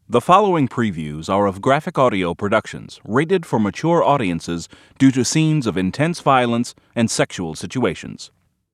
The following previews are of graphic audio productions rated for mature audiences due to scenes of intense violence and sexual situations.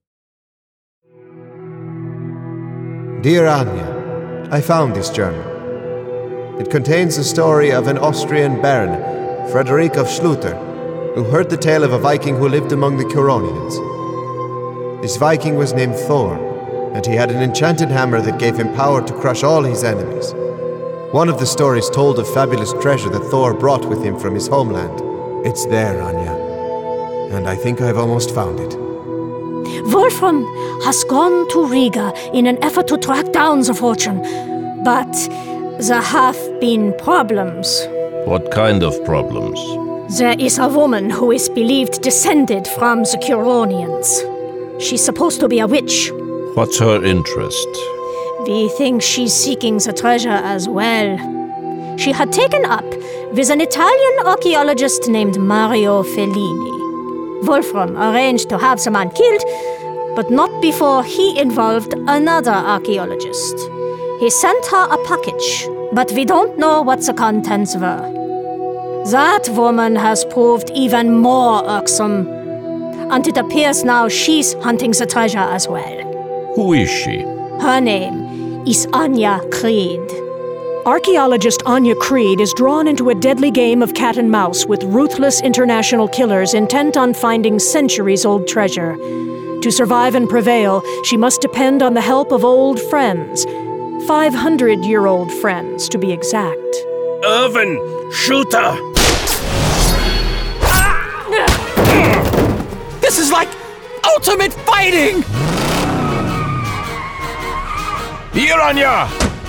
Dear Anya, I found this journal. It contains the story of an Austrian baron, Frederick of Schluter, who heard the tale of a Viking who lived among the Curonians. This Viking was named Thor, and he had an enchanted hammer that gave him power to crush all his enemies. One of the stories told of fabulous treasure that Thor brought with him from his homeland. It's there, Anya, and I think I've almost found it. Wolfram has gone to Riga in an effort to track down the fortune, but there have been problems. What kind of problems? There is a woman who is believed descended from the Curonians. She's supposed to be a witch. What's her interest? We think she's seeking the treasure as well. She had taken up with an Italian archaeologist named Mario Fellini. Wolfram arranged to have the man killed, but not before he involved another archaeologist. He sent her a package, but we don't know what the contents were. That woman has proved even more irksome, and it appears now she's hunting the treasure as well. Who is she? Her name is Anya Creed. Archaeologist Anya Creed is drawn into a deadly game of cat and mouse with ruthless international killers intent on finding centuries-old treasure. To survive and prevail, she must depend on the help of old friends. 500-year-old friends, to be exact. Irvin, shooter! This is like ultimate fighting! Here, Anya!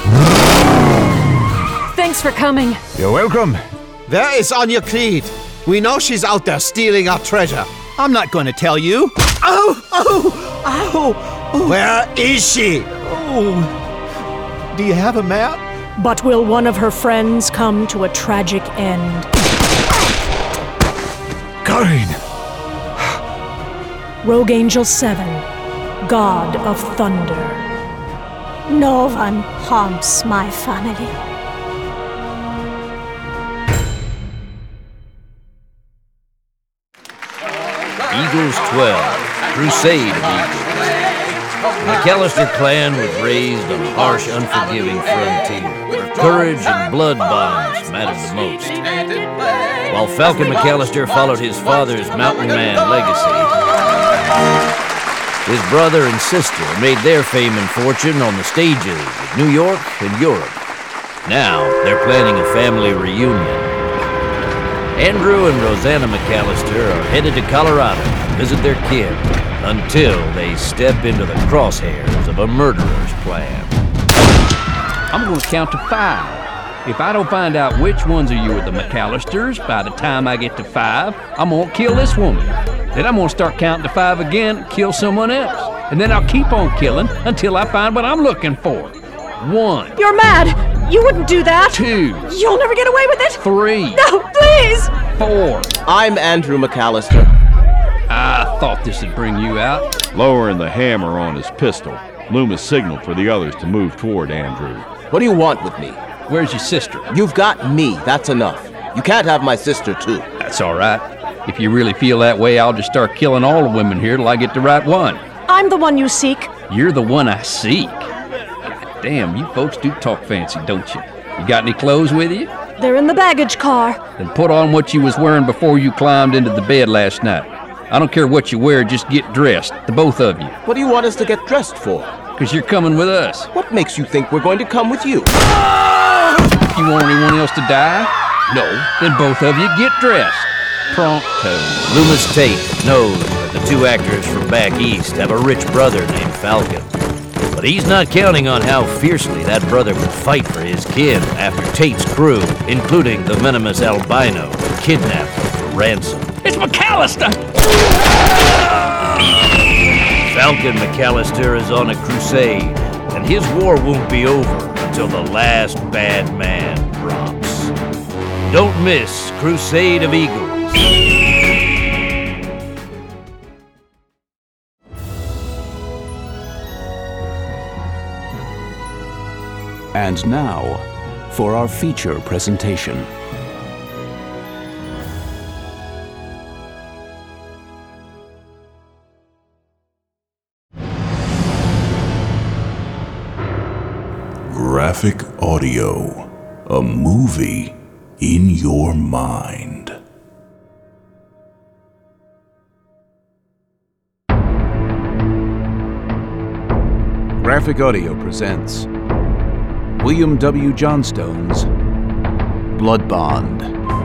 Thanks for coming. You're welcome. Where is Anya Creed? We know she's out there stealing our treasure. I'm not going to tell you. Oh! Where is she? Oh! Do you have a map? But will one of her friends come to a tragic end? Karin! Rogue Angel 7, God of Thunder. No one harms my family. Eagles 12, Crusade of Eagles. The McAllister clan was raised on a harsh, unforgiving frontier, where courage and blood bonds mattered the most. While Falcon McAllister followed his father's mountain man legacy, his brother and sister made their fame and fortune on the stages of New York and Europe. Now, they're planning a family reunion. Andrew and Rosanna McAllister are headed to Colorado to visit their kin until they step into the crosshairs of a murderer's plan. I'm going to count to 5. If I don't find out which ones of you are the McAllisters by the time I get to 5, I'm going to kill this woman. Then I'm going to start counting to 5 again and kill someone else. And then I'll keep on killing until I find what I'm looking for. 1. You're mad! You wouldn't do that! 2. You'll never get away with it! 3. No, please! 4. I'm Andrew McAllister. I thought this would bring you out. Lowering the hammer on his pistol, Loomis signaled for the others to move toward Andrew. What do you want with me? Where's your sister? You've got me, that's enough. You can't have my sister, too. That's all right. If you really feel that way, I'll just start killing all the women here till I get the right one. I'm the one you seek. You're the one I seek. God damn, you folks do talk fancy, don't you? You got any clothes with you? They're in the baggage car. Then put on what you was wearing before you climbed into the bed last night. I don't care what you wear, just get dressed, the both of you. What do you want us to get dressed for? Because you're coming with us. What makes you think we're going to come with you? If you want anyone else to die, no, then both of you get dressed. Pronto. Loomis Tate knows that the two actors from back east have a rich brother named Falcon. But he's not counting on how fiercely that brother would fight for his kin after Tate's crew, including the venomous albino, kidnapped him for ransom. It's McAllister! Falcon McAllister is on a crusade, and his war won't be over until the last bad man drops. Don't miss Crusade of Eagles. And now, for our feature presentation. Graphic Audio, a movie in your mind. Graphic Audio presents William W. Johnstone's Blood Bond.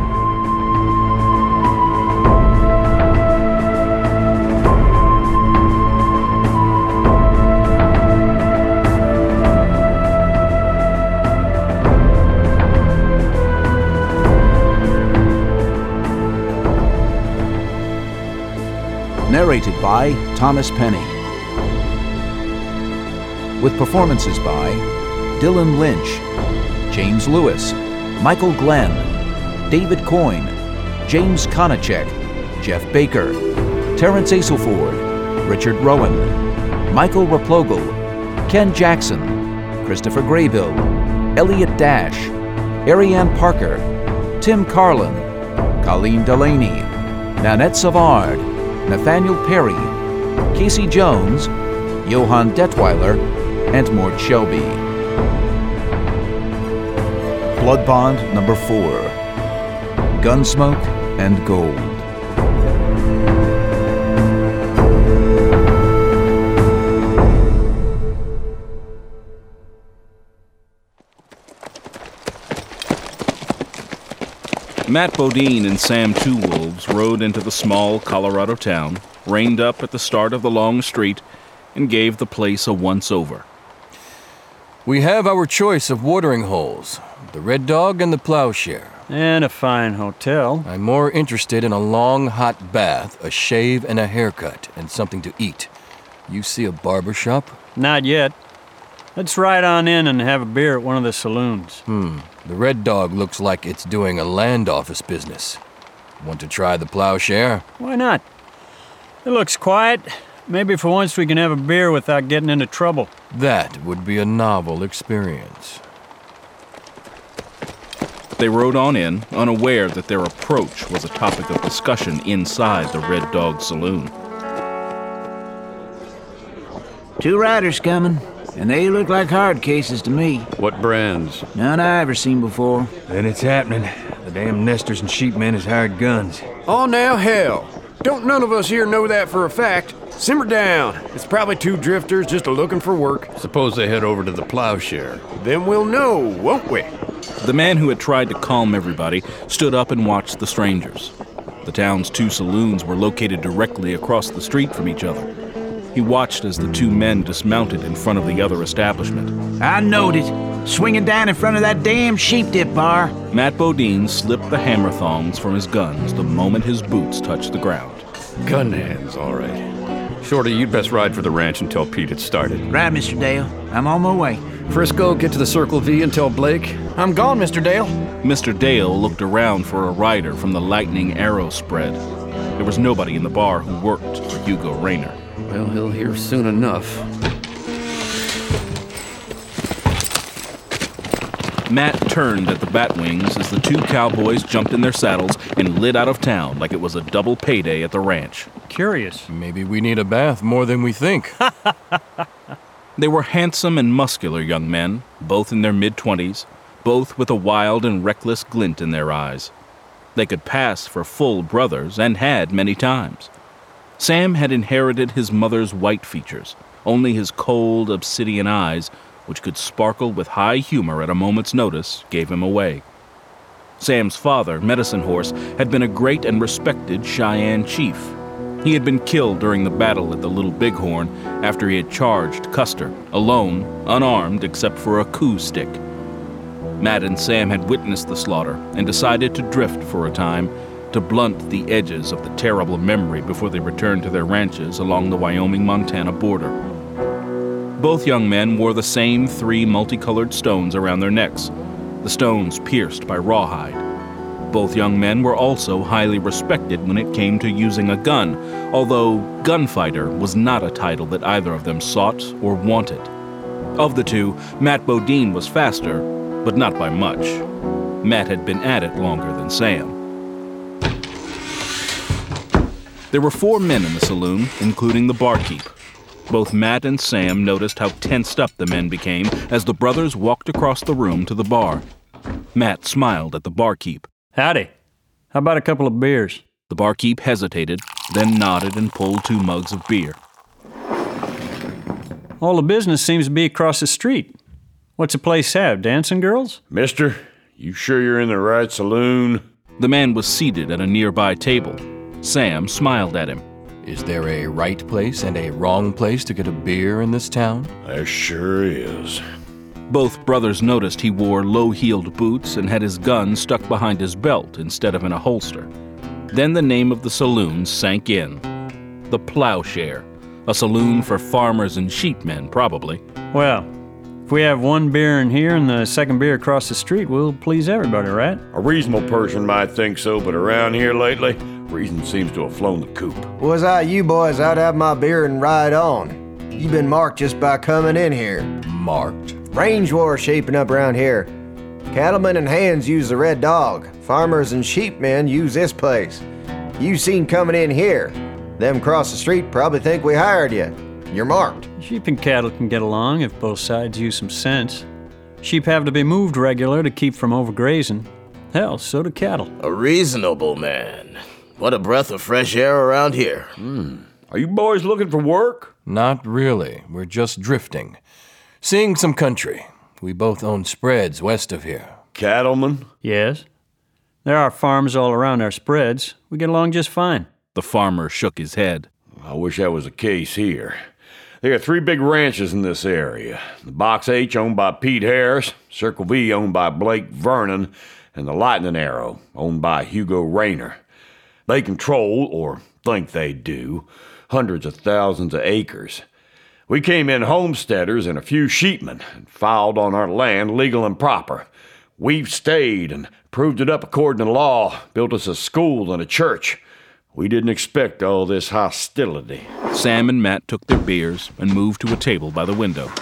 Narrated by Thomas Penny, with performances by Dylan Lynch, James Lewis, Michael Glenn, David Coyne, James Konachek, Jeff Baker, Terrence Aselford, Richard Rowan, Michael Raplogel, Ken Jackson, Christopher Graybill, Elliot Dash, Ariane Parker, Tim Carlin, Colleen Delaney, Nanette Savard, Nathaniel Perry, Casey Jones, Johann Detweiler, and Mort Shelby. Blood Bond number 4, Gunsmoke and Gold. Matt Bodine and Sam Two Wolves rode into the small Colorado town, reined up at the start of the long street, and gave the place a once-over. We have our choice of watering holes, the Red Dog and the Plowshare. And a fine hotel. I'm more interested in a long, hot bath, a shave, and a haircut, and something to eat. You see a barber shop? Not yet. Let's ride on in and have a beer at one of the saloons. The Red Dog looks like it's doing a land office business. Want to try the Plowshare? Why not? It looks quiet. Maybe for once we can have a beer without getting into trouble. That would be a novel experience. They rode on in, unaware that their approach was a topic of discussion inside the Red Dog Saloon. 2 riders coming, and they look like hard cases to me. What brands? None I ever seen before. Then it's happening. The damn nesters and sheepmen has hired guns. Oh, now, hell. Don't none of us here know that for a fact. Simmer down. It's probably 2 drifters just a-looking for work. Suppose they head over to the Plowshare. Then we'll know, won't we? The man who had tried to calm everybody stood up and watched the strangers. The town's 2 saloons were located directly across the street from each other. He watched as the 2 men dismounted in front of the other establishment. I knowed it. Swinging down in front of that damn sheep dip bar. Matt Bodine slipped the hammer thongs from his guns the moment his boots touched the ground. Gun hands, all right. Shorty, you'd best ride for the ranch and tell Pete it started. Right, Mr. Dale. I'm on my way. Frisco, get to the Circle V and tell Blake. I'm gone, Mr. Dale. Mr. Dale looked around for a rider from the Lightning Arrow spread. There was nobody in the bar who worked for Hugo Rayner. Well, he'll hear soon enough. Matt turned at the Batwings as the 2 cowboys jumped in their saddles and lit out of town like it was a double payday at the ranch. Curious. Maybe we need a bath more than we think. They were handsome and muscular young men, both in their mid-20s, both with a wild and reckless glint in their eyes. They could pass for full brothers, and had many times. Sam had inherited his mother's white features, only his cold, obsidian eyes, which could sparkle with high humor at a moment's notice, gave him away. Sam's father, Medicine Horse, had been a great and respected Cheyenne chief. He had been killed during the battle at the Little Bighorn after he had charged Custer, alone, unarmed except for a coup stick. Matt and Sam had witnessed the slaughter and decided to drift for a time to blunt the edges of the terrible memory before they returned to their ranches along the Wyoming-Montana border. Both young men wore the same 3 multicolored stones around their necks, the stones pierced by rawhide. Both young men were also highly respected when it came to using a gun, although gunfighter was not a title that either of them sought or wanted. Of the 2, Matt Bodine was faster, but not by much. Matt had been at it longer than Sam. There were 4 men in the saloon, including the barkeep. Both Matt and Sam noticed how tensed up the men became as the brothers walked across the room to the bar. Matt smiled at the barkeep. Howdy. How about a couple of beers? The barkeep hesitated, then nodded and pulled 2 mugs of beer. All the business seems to be across the street. What's the place have, dancing girls? Mister, you sure you're in the right saloon? The man was seated at a nearby table. Sam smiled at him. Is there a right place and a wrong place to get a beer in this town? There sure is. Both brothers noticed he wore low-heeled boots and had his gun stuck behind his belt instead of in a holster. Then the name of the saloon sank in. The Plowshare, a saloon for farmers and sheepmen, probably. Well, if we have 1 beer in here and the second beer across the street, we'll please everybody, right? A reasonable person might think so, but around here lately, reason seems to have flown the coop. Was I you boys, I'd have my beer and ride on. You've been marked just by coming in here. Marked? Range war shaping up around here. Cattlemen and hands use the Red Dog. Farmers and sheepmen use this place. You seen coming in here. Them across the street probably think we hired you. You're marked. Sheep and cattle can get along if both sides use some sense. Sheep have to be moved regular to keep from overgrazing. Hell, so do cattle. A reasonable man. What a breath of fresh air around here. Are you boys looking for work? Not really. We're just drifting. Seeing some country. We both own spreads west of here. Cattlemen? Yes. There are farms all around our spreads. We get along just fine. The farmer shook his head. I wish that was the case here. There are 3 big ranches in this area. The Box H owned by Pete Harris, Circle V owned by Blake Vernon, and the Lightning Arrow owned by Hugo Rayner. They control, or think they do, hundreds of thousands of acres. We came in homesteaders and a few sheepmen and filed on our land legal and proper. We've stayed and proved it up according to law, built us a school and a church. We didn't expect all this hostility. Sam and Matt took their beers and moved to a table by the window.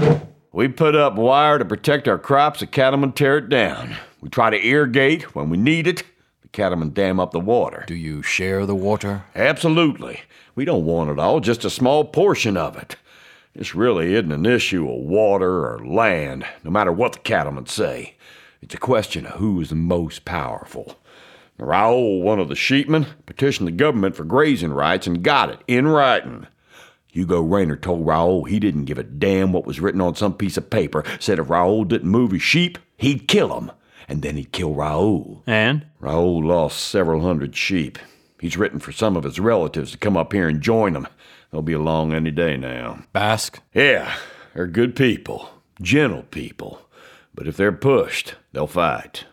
We put up wire to protect our crops, the cattlemen tear it down. We try to irrigate when we need it. The cattlemen dam up the water. Do you share the water? Absolutely. We don't want it all, just a small portion of it. This really isn't an issue of water or land, no matter what the cattlemen say. It's a question of who is the most powerful. Raoul, one of the sheepmen, petitioned the government for grazing rights and got it in writing. Hugo Rayner told Raoul he didn't give a damn what was written on some piece of paper, said if Raoul didn't move his sheep, he'd kill him, and then he'd kill Raoul. And? Raoul lost several hundred sheep. He's written for some of his relatives to come up here and join him. They'll be along any day now. Basque? Yeah, they're good people, gentle people. But if they're pushed, they'll fight.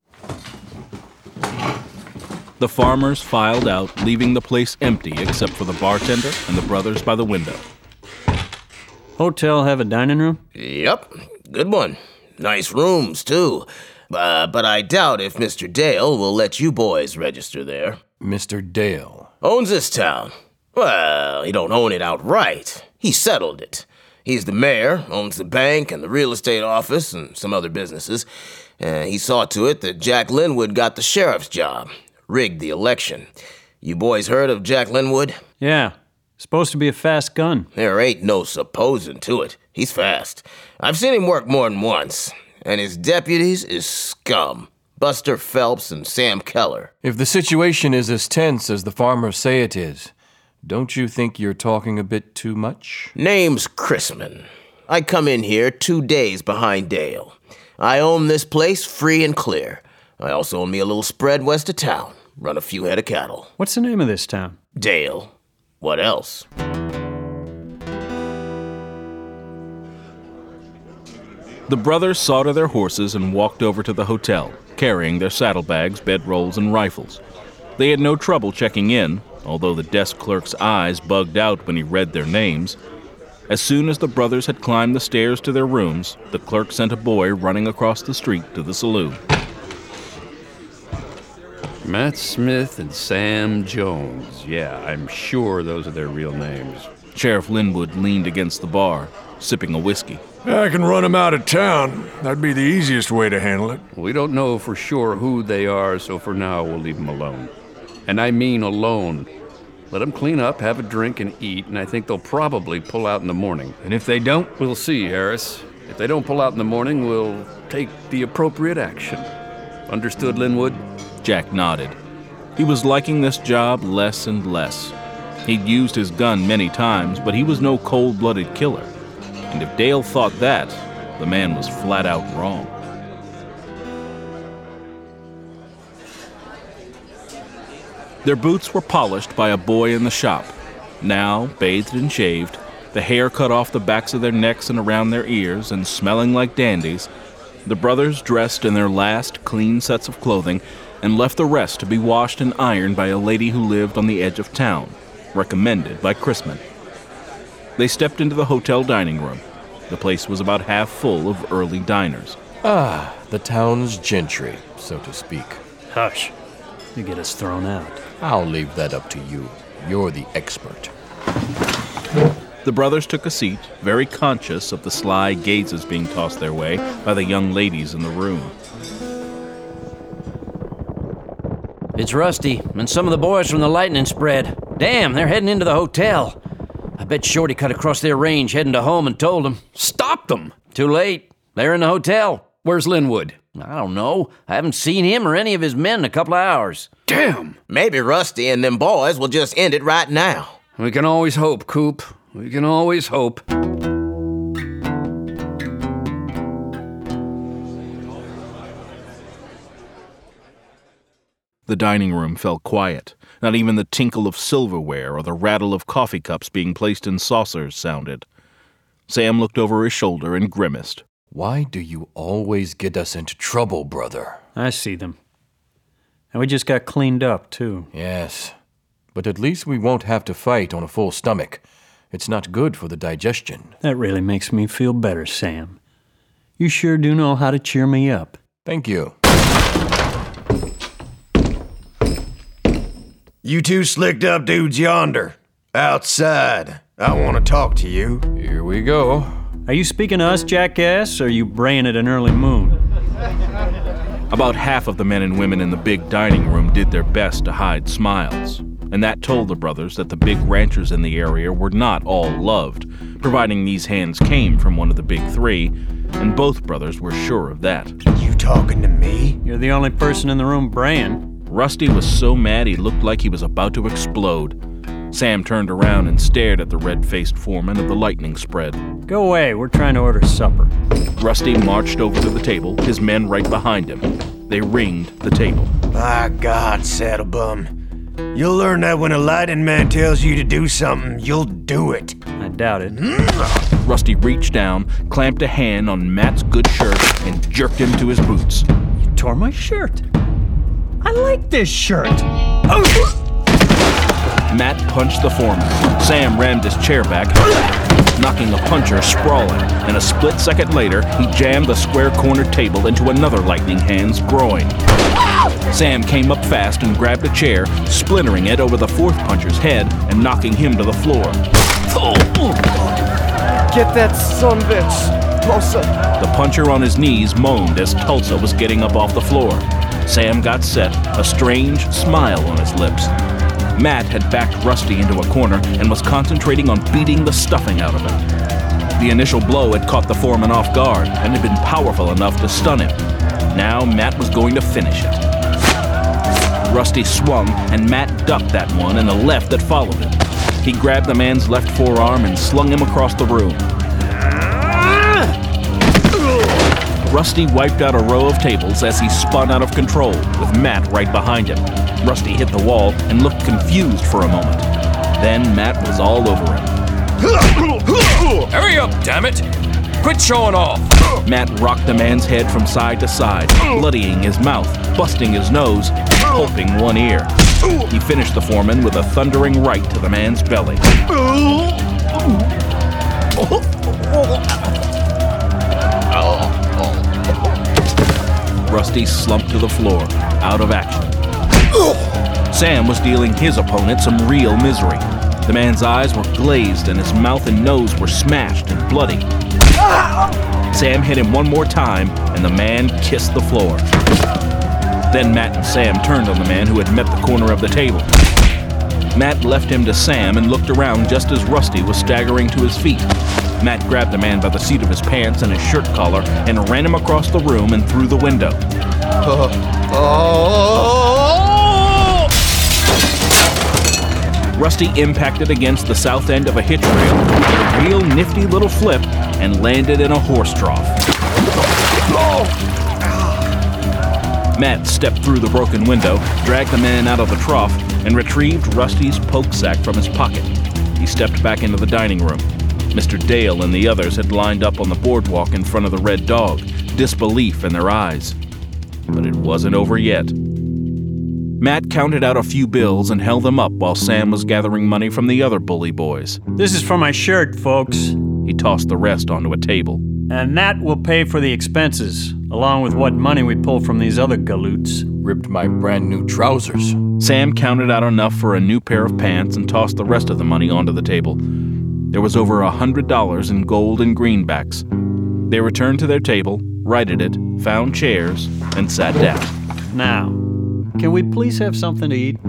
The farmers filed out, leaving the place empty except for the bartender and the brothers by the window. Hotel have a dining room? Yep, good one. Nice rooms, too. But I doubt if Mr. Dale will let you boys register there. Mr. Dale? Owns this town. Well, he don't own it outright. He settled it. He's the mayor, owns the bank and the real estate office and some other businesses. He saw to it that Jack Linwood got the sheriff's job. Rigged the election. You boys heard of Jack Linwood? Yeah. Supposed to be a fast gun. There ain't no supposing to it. He's fast. I've seen him work more than once. And his deputies is scum. Buster Phelps and Sam Keller. If the situation is as tense as the farmers say it is, don't you think you're talking a bit too much? Name's Chrisman. I come in here 2 days behind Dale. I own this place free and clear. I also own me a little spread west of town. Run a few head of cattle. What's the name of this town? Dale. What else? The brothers saw to their horses and walked over to the hotel, carrying their saddlebags, bedrolls, and rifles. They had no trouble checking in, although the desk clerk's eyes bugged out when he read their names. As soon as the brothers had climbed the stairs to their rooms, the clerk sent a boy running across the street to the saloon. Matt Smith and Sam Jones. Yeah, I'm sure those are their real names. Sheriff Linwood leaned against the bar, sipping a whiskey. I can run them out of town. That'd be the easiest way to handle it. We don't know for sure who they are, so for now we'll leave them alone. And I mean alone. Let them clean up, have a drink, and eat, and I think they'll probably pull out in the morning. And if they don't? We'll see, Harris. If they don't pull out in the morning, we'll take the appropriate action. Understood, Linwood? Jack nodded. He was liking this job less and less. He'd used his gun many times, but he was no cold-blooded killer. And if Dale thought that, the man was flat out wrong. Their boots were polished by a boy in the shop. Now, bathed and shaved, the hair cut off the backs of their necks and around their ears, and smelling like dandies, the brothers dressed in their last clean sets of clothing and left the rest to be washed and ironed by a lady who lived on the edge of town, recommended by Chrisman. They stepped into the hotel dining room. The place was about half full of early diners. Ah, the town's gentry, so to speak. Hush. You get us thrown out. I'll leave that up to you. You're the expert. The brothers took a seat, very conscious of the sly gazes being tossed their way by the young ladies in the room. It's Rusty and some of the boys from the lightning spread. Damn, they're heading into the hotel. I bet Shorty cut across their range heading to home and told them. Stop them! Too late. They're in the hotel. Where's Linwood? I don't know. I haven't seen him or any of his men in a couple of hours. Damn! Maybe Rusty and them boys will just end it right now. We can always hope, Coop. We can always hope. The dining room fell quiet. Not even the tinkle of silverware or the rattle of coffee cups being placed in saucers sounded. Sam looked over his shoulder and grimaced. Why do you always get us into trouble, brother? I see them. And we just got cleaned up, too. Yes. But at least we won't have to fight on a full stomach. It's not good for the digestion. That really makes me feel better, Sam. You sure do know how to cheer me up. Thank you. You two slicked up dudes yonder. Outside. I want to talk to you. Here we go. Are you speaking to us, jackass, or are you braying at an early moon? About half of the men and women in the big dining room did their best to hide smiles, and that told the brothers that the big ranchers in the area were not all loved, providing these hands came from one of the big three, and both brothers were sure of that. You talking to me? You're the only person in the room braying. Rusty was so mad he looked like he was about to explode. Sam turned around and stared at the red-faced foreman of the lightning spread. Go away, we're trying to order supper. Rusty marched over to the table, his men right behind him. They ringed the table. By God, Saddlebum. You'll learn that when a lightning man tells you to do something, you'll do it. I doubt it. Rusty reached down, clamped a hand on Matt's good shirt, and jerked him to his boots. You tore my shirt. I like this shirt. Matt punched the foreman. Sam rammed his chair back, knocking the puncher sprawling, and a split second later, he jammed the square-cornered table into another lightning hand's groin. Sam came up fast and grabbed a chair, splintering it over the fourth puncher's head and knocking him to the floor. Get that son-bitch, Tulsa. The puncher on his knees moaned as Tulsa was getting up off the floor. Sam got set, a strange smile on his lips. Matt had backed Rusty into a corner and was concentrating on beating the stuffing out of him. The initial blow had caught the foreman off guard and had been powerful enough to stun him. Now Matt was going to finish it. Rusty swung, and Matt ducked that one and the left that followed him. He grabbed the man's left forearm and slung him across the room. Rusty wiped out a row of tables as he spun out of control, with Matt right behind him. Rusty hit the wall and looked confused for a moment. Then Matt was all over him. Hurry up, damn it! Quit showing off! Matt rocked the man's head from side to side, bloodying his mouth, busting his nose, pulping one ear. He finished the foreman with a thundering right to the man's belly. Rusty slumped to the floor, out of action. Sam was dealing his opponent some real misery. The man's eyes were glazed and his mouth and nose were smashed and bloody. Sam hit him one more time, and the man kissed the floor. Then Matt and Sam turned on the man who had met the corner of the table. Matt left him to Sam and looked around just as Rusty was staggering to his feet. Matt grabbed the man by the seat of his pants and his shirt collar and ran him across the room and through the window. Rusty impacted against the south end of a hitch rail, did a real nifty little flip, and landed in a horse trough. Matt stepped through the broken window, dragged the man out of the trough, and retrieved Rusty's poke sack from his pocket. He stepped back into the dining room. Mr. Dale and the others had lined up on the boardwalk in front of the Red Dog, disbelief in their eyes. But it wasn't over yet. Matt counted out a few bills and held them up while Sam was gathering money from the other bully boys. This is for my shirt, folks. He tossed the rest onto a table. And that will pay for the expenses, along with what money we pull from these other galoots. Ripped my brand new trousers. Sam counted out enough for a new pair of pants and tossed the rest of the money onto the table. There was over $100 in gold and greenbacks. They returned to their table, righted it, found chairs, and sat down. Now, can we please have something to eat?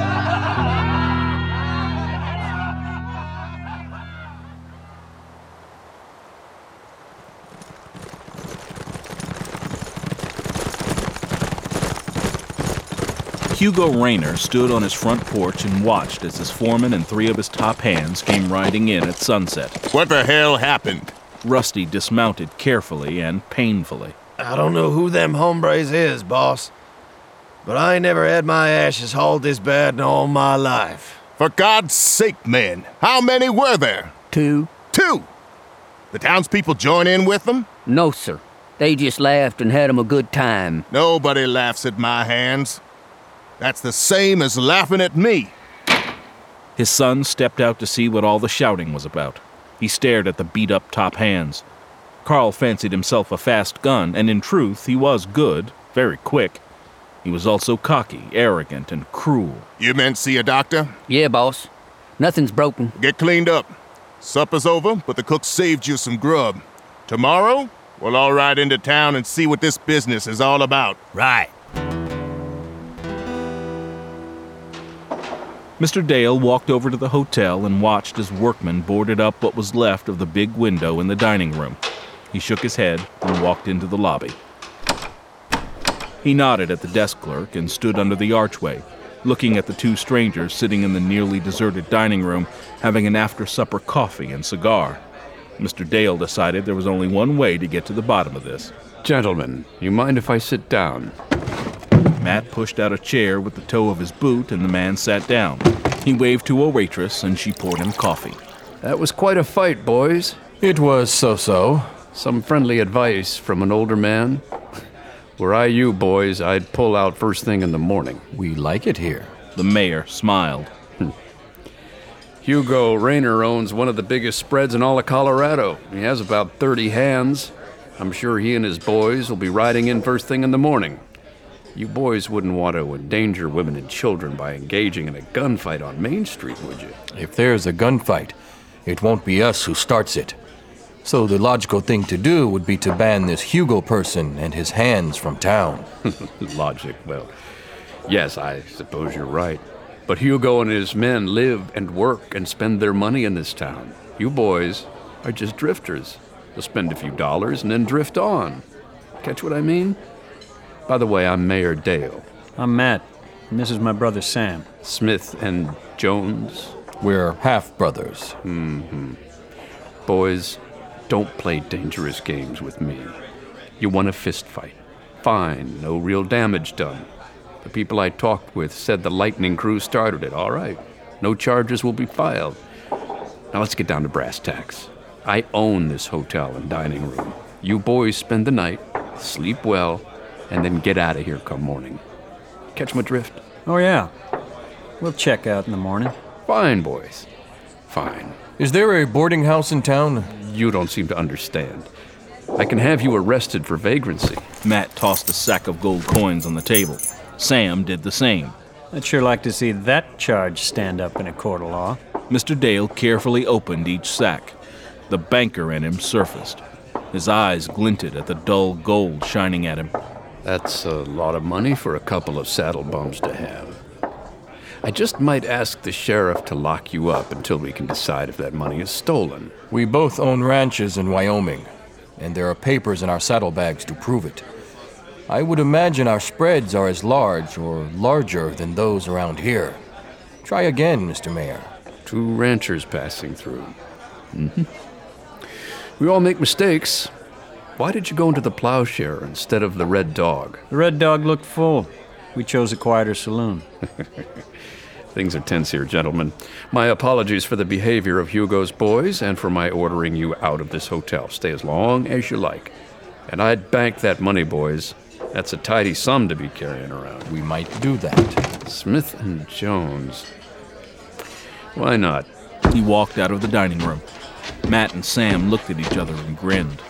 Hugo Rayner stood on his front porch and watched as his foreman and 3 of his top hands came riding in at sunset. What the hell happened? Rusty dismounted carefully and painfully. I don't know who them hombres is, boss. But I ain't never had my ashes hauled this bad in all my life. For God's sake, man, how many were there? 2. 2? The townspeople join in with them? No, sir. They just laughed and had 'em a good time. Nobody laughs at my hands. That's the same as laughing at me. His son stepped out to see what all the shouting was about. He stared at the beat-up top hands. Carl fancied himself a fast gun, and in truth, he was good, very quick. He was also cocky, arrogant, and cruel. You men see a doctor? Yeah, boss. Nothing's broken. Get cleaned up. Supper's over, but the cook saved you some grub. Tomorrow, we'll all ride into town and see what this business is all about. Right. Mr. Dale walked over to the hotel and watched as workmen boarded up what was left of the big window in the dining room. He shook his head and walked into the lobby. He nodded at the desk clerk and stood under the archway, looking at the 2 strangers sitting in the nearly deserted dining room, having an after-supper coffee and cigar. Mr. Dale decided there was only one way to get to the bottom of this. Gentlemen, you mind if I sit down? Matt pushed out a chair with the toe of his boot, and the man sat down. He waved to a waitress, and she poured him coffee. That was quite a fight, boys. It was so-so. Some friendly advice from an older man? Were I you, boys, I'd pull out first thing in the morning. We like it here. The mayor smiled. Hugo Rayner owns one of the biggest spreads in all of Colorado. He has about 30 hands. I'm sure he and his boys will be riding in first thing in the morning. You boys wouldn't want to endanger women and children by engaging in a gunfight on Main Street, would you? If there's a gunfight, it won't be us who starts it. So the logical thing to do would be to ban this Hugo person and his hands from town. Logic, well, yes, I suppose you're right. But Hugo and his men live and work and spend their money in this town. You boys are just drifters. They'll spend a few dollars and then drift on. Catch what I mean? By the way, I'm Mayor Dale. I'm Matt, and this is my brother Sam. Smith and Jones? We're half-brothers. Mm-hmm. Boys, don't play dangerous games with me. You want a fist fight. Fine, no real damage done. The people I talked with said the Lightning Crew started it. All right. No charges will be filed. Now let's get down to brass tacks. I own this hotel and dining room. You boys spend the night, sleep well, and then get out of here come morning. Catch my drift? Oh, yeah. We'll check out in the morning. Fine, boys. Fine. Is there a boarding house in town? You don't seem to understand. I can have you arrested for vagrancy. Matt tossed a sack of gold coins on the table. Sam did the same. I'd sure like to see that charge stand up in a court of law. Mr. Dale carefully opened each sack. The banker in him surfaced. His eyes glinted at the dull gold shining at him. That's a lot of money for a couple of saddle bums to have. I just might ask the sheriff to lock you up until we can decide if that money is stolen. We both own ranches in Wyoming, and there are papers in our saddlebags to prove it. I would imagine our spreads are as large or larger than those around here. Try again, Mr. Mayor. 2 ranchers passing through. We all make mistakes. Why did you go into the Plowshare instead of the Red Dog? The Red Dog looked full. We chose a quieter saloon. Things are tense here, gentlemen. My apologies for the behavior of Hugo's boys and for my ordering you out of this hotel. Stay as long as you like. And I'd bank that money, boys. That's a tidy sum to be carrying around. We might do that. Smith and Jones. Why not? He walked out of the dining room. Matt and Sam looked at each other and grinned.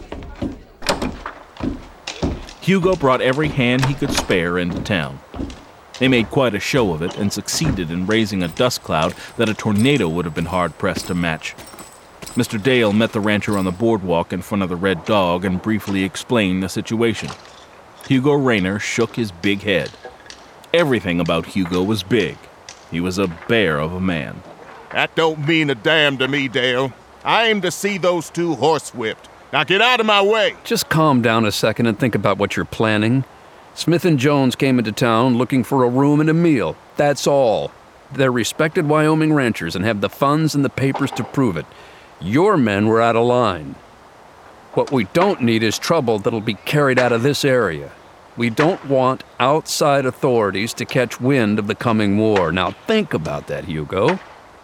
Hugo brought every hand he could spare into town. They made quite a show of it and succeeded in raising a dust cloud that a tornado would have been hard-pressed to match. Mr. Dale met the rancher on the boardwalk in front of the Red Dog and briefly explained the situation. Hugo Rayner shook his big head. Everything about Hugo was big. He was a bear of a man. That don't mean a damn to me, Dale. I aim to see those 2 horsewhipped. Now get out of my way. Just calm down a second and think about what you're planning. Smith and Jones came into town looking for a room and a meal. That's all. They're respected Wyoming ranchers and have the funds and the papers to prove it. Your men were out of line. What we don't need is trouble that'll be carried out of this area. We don't want outside authorities to catch wind of the coming war. Now think about that, Hugo.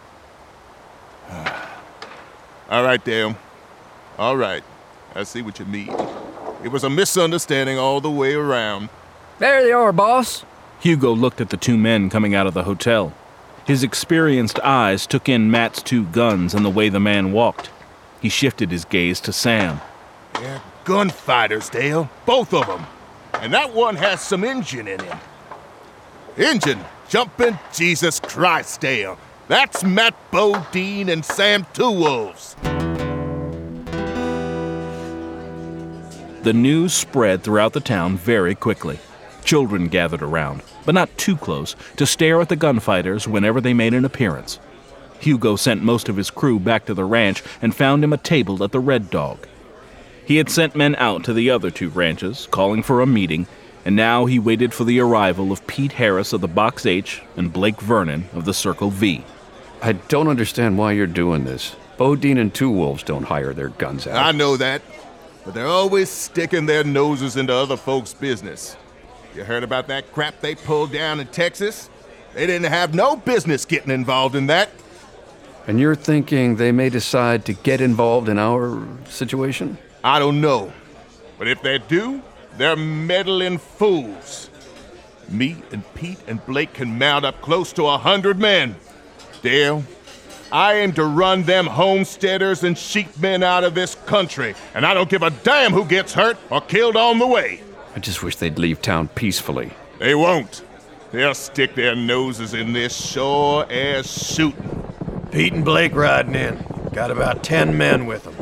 All right, Dale. All right. I see what you mean. It was a misunderstanding all the way around. There they are, boss. Hugo looked at the 2 men coming out of the hotel. His experienced eyes took in Matt's 2 guns and the way the man walked. He shifted his gaze to Sam. They're gunfighters, Dale. Both of them. And that one has some engine in him. Engine? Jumping Jesus Christ, Dale. That's Matt Bodine and Sam Two Wolves. The news spread throughout the town very quickly. Children gathered around, but not too close, to stare at the gunfighters whenever they made an appearance. Hugo sent most of his crew back to the ranch and found him a table at the Red Dog. He had sent men out to the other 2 ranches, calling for a meeting, and now he waited for the arrival of Pete Harris of the Box H and Blake Vernon of the Circle V. I don't understand why you're doing this. Bodine and Two Wolves don't hire their guns out. I know that, but they're always sticking their noses into other folks' business. You heard about that crap they pulled down in Texas? They didn't have no business getting involved in that. And you're thinking they may decide to get involved in our situation? I don't know. But if they do, they're meddling fools. Me and Pete and Blake can mount up close to 100 men. Dale, I aim to run them homesteaders and sheepmen out of this country, and I don't give a damn who gets hurt or killed on the way. I just wish they'd leave town peacefully. They won't. They'll stick their noses in this sure as shooting. Pete and Blake riding in. Got about 10 men with them.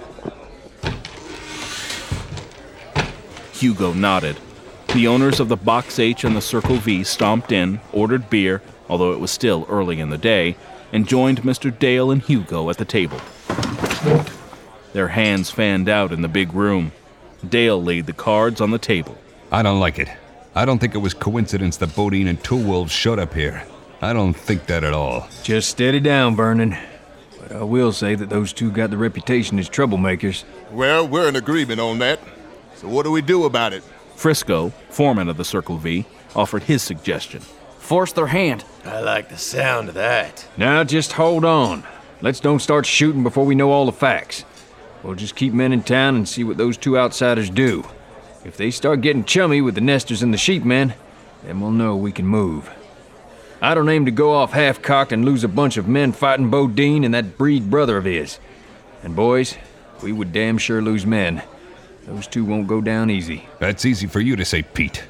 Hugo nodded. The owners of the Box H and the Circle V stomped in, ordered beer, although it was still early in the day, and joined Mr. Dale and Hugo at the table. Their hands fanned out in the big room. Dale laid the cards on the table. I don't like it. I don't think it was coincidence that Bodine and Two Wolves showed up here. I don't think that at all. Just steady down, Vernon. But I will say that those 2 got the reputation as troublemakers. Well, we're in agreement on that. So what do we do about it? Frisco, foreman of the Circle V, offered his suggestion. Force their hand. I like the sound of that. Now just hold on. Let's don't start shooting before we know all the facts. We'll just keep men in town and see what those 2 outsiders do. If they start getting chummy with the Nesters and the sheepmen, then we'll know we can move. I don't aim to go off half-cocked and lose a bunch of men fighting Bodine and that breed brother of his. And boys, we would damn sure lose men. Those 2 won't go down easy. That's easy for you to say, Pete.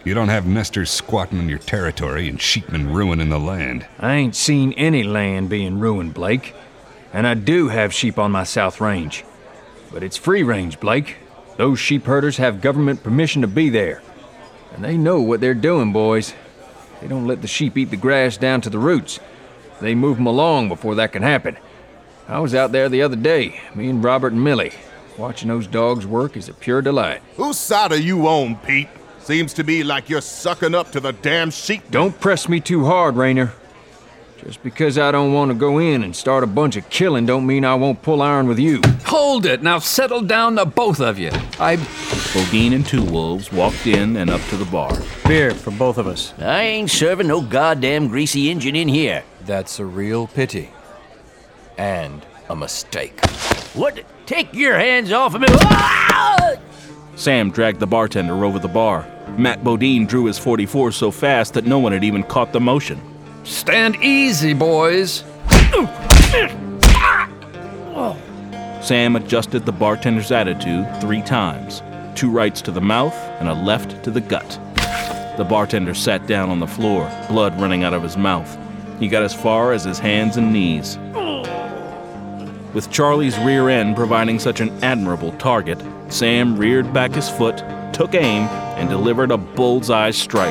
You don't have nesters squatting on your territory and sheepmen ruining the land. I ain't seen any land being ruined, Blake. And I do have sheep on my south range. But it's free range, Blake. Those sheep herders have government permission to be there. And they know what they're doing, boys. They don't let the sheep eat the grass down to the roots. They move them along before that can happen. I was out there the other day, me and Robert and Millie. Watching those dogs work is a pure delight. Whose side are you on, Pete? Seems to me like you're sucking up to the damn sheep. Don't press me too hard, Rainer. Just because I don't want to go in and start a bunch of killing don't mean I won't pull iron with you. Hold it! Now settle down, the both of you. Bodine and Two Wolves walked in and up to the bar. Beer for both of us. I ain't serving no goddamn greasy Injun in here. That's a real pity. And a mistake. What? Take your hands off of me! Ah! Sam dragged the bartender over the bar. Matt Bodine drew his .44 so fast that no one had even caught the motion. Stand easy, boys. Sam adjusted the bartender's attitude 3 times. 2 rights to the mouth and a left to the gut. The bartender sat down on the floor, blood running out of his mouth. He got as far as his hands and knees. With Charlie's rear end providing such an admirable target, Sam reared back his foot, took aim, and delivered a bullseye strike.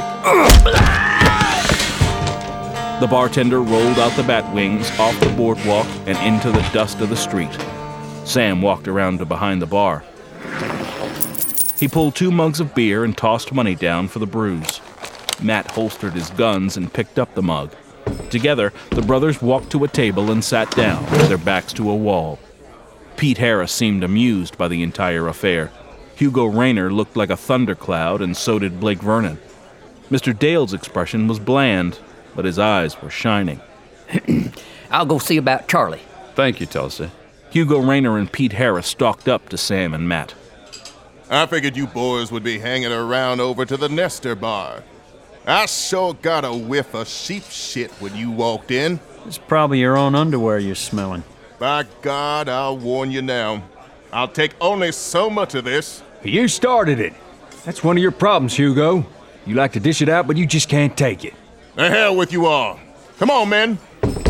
The bartender rolled out the bat wings off the boardwalk and into the dust of the street. Sam walked around to behind the bar. He pulled 2 mugs of beer and tossed money down for the bruise. Matt holstered his guns and picked up the mug. Together, the brothers walked to a table and sat down, their backs to a wall. Pete Harris seemed amused by the entire affair. Hugo Raynor looked like a thundercloud, and so did Blake Vernon. Mr. Dale's expression was bland, but his eyes were shining. I'll go see about Charlie. Thank you, Tulsa. Hugo Raynor and Pete Harris stalked up to Sam and Matt. I figured you boys would be hanging around over to the Nestor bar. I sure got a whiff of sheep shit when you walked in. It's probably your own underwear you're smelling. By God, I'll warn you now. I'll take only so much of this. You started it. That's one of your problems, Hugo. You like to dish it out, but you just can't take it. The hell with you all. Come on, men.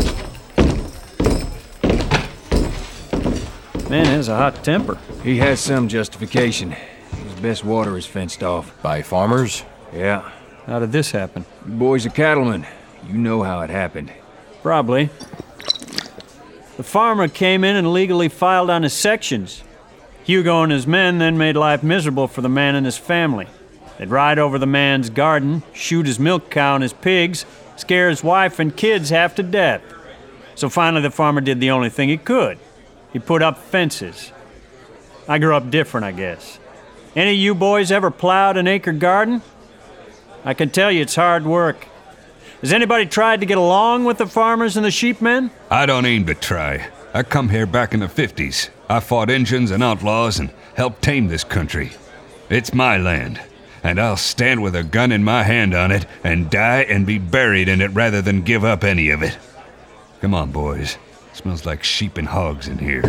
Man has a hot temper. He has some justification. His best water is fenced off. By farmers? Yeah. How did this happen? You boys are cattlemen. You know how it happened. Probably. The farmer came in and illegally filed on his sections. Hugo and his men then made life miserable for the man and his family. They'd ride over the man's garden, shoot his milk cow and his pigs, scare his wife and kids half to death. So finally the farmer did the only thing he could. He put up fences. I grew up different, I guess. Any of you boys ever plowed an acre garden? I can tell you it's hard work. Has anybody tried to get along with the farmers and the sheepmen? I don't aim to try. I come here back in the 50s. I fought Injuns and outlaws and helped tame this country. It's my land, and I'll stand with a gun in my hand on it and die and be buried in it rather than give up any of it. Come on, boys. Smells like sheep and hogs in here.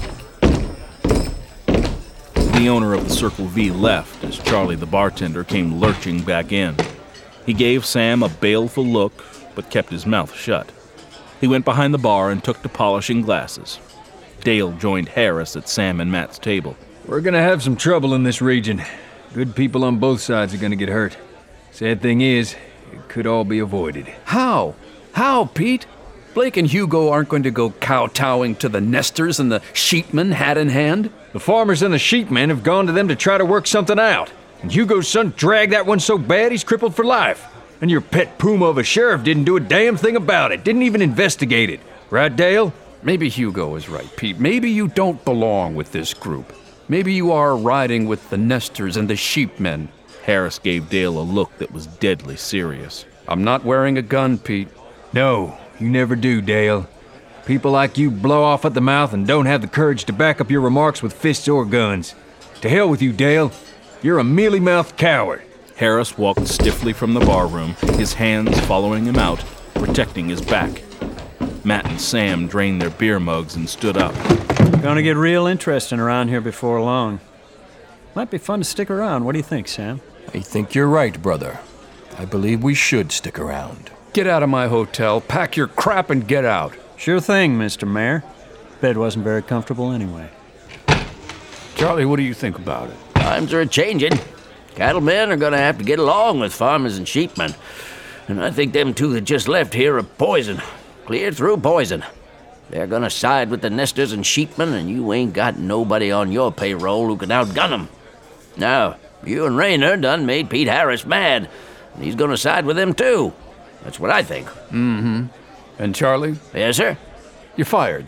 The owner of the Circle V left as Charlie the bartender came lurching back in. He gave Sam a baleful look, but kept his mouth shut. He went behind the bar and took to polishing glasses. Dale joined Harris at Sam and Matt's table. We're gonna have some trouble in this region. Good people on both sides are gonna get hurt. Sad thing is, it could all be avoided. How? How, Pete? Blake and Hugo aren't going to go kowtowing to the Nestors and the sheepmen hat in hand? The farmers and the sheepmen have gone to them to try to work something out. And Hugo's son dragged that one so bad he's crippled for life. And your pet puma of a sheriff didn't do a damn thing about it, didn't even investigate it. Right, Dale? Maybe Hugo is right, Pete. Maybe you don't belong with this group. Maybe you are riding with the Nestors and the sheepmen. Harris gave Dale a look that was deadly serious. I'm not wearing a gun, Pete. No, you never do, Dale. People like you blow off at the mouth and don't have the courage to back up your remarks with fists or guns. To hell with you, Dale. You're a mealy-mouthed coward. Harris walked stiffly from the barroom, his hands following him out, protecting his back. Matt and Sam drained their beer mugs and stood up. Gonna get real interesting around here before long. Might be fun to stick around. What do you think, Sam? I think you're right, brother. I believe we should stick around. Get out of my hotel, pack your crap, and get out. Sure thing, Mr. Mayor. Bed wasn't very comfortable anyway. Charlie, what do you think about it? Times are a-changin'. Cattlemen are gonna have to get along with farmers and sheepmen. And I think them two that just left here are poison. Clear through poison. They're gonna side with the nesters and sheepmen, and you ain't got nobody on your payroll who can outgun them. Now, you and Rayner done made Pete Harris mad, and he's gonna side with them too. That's what I think. Mm-hmm. And Charlie? Yes, sir? You're fired.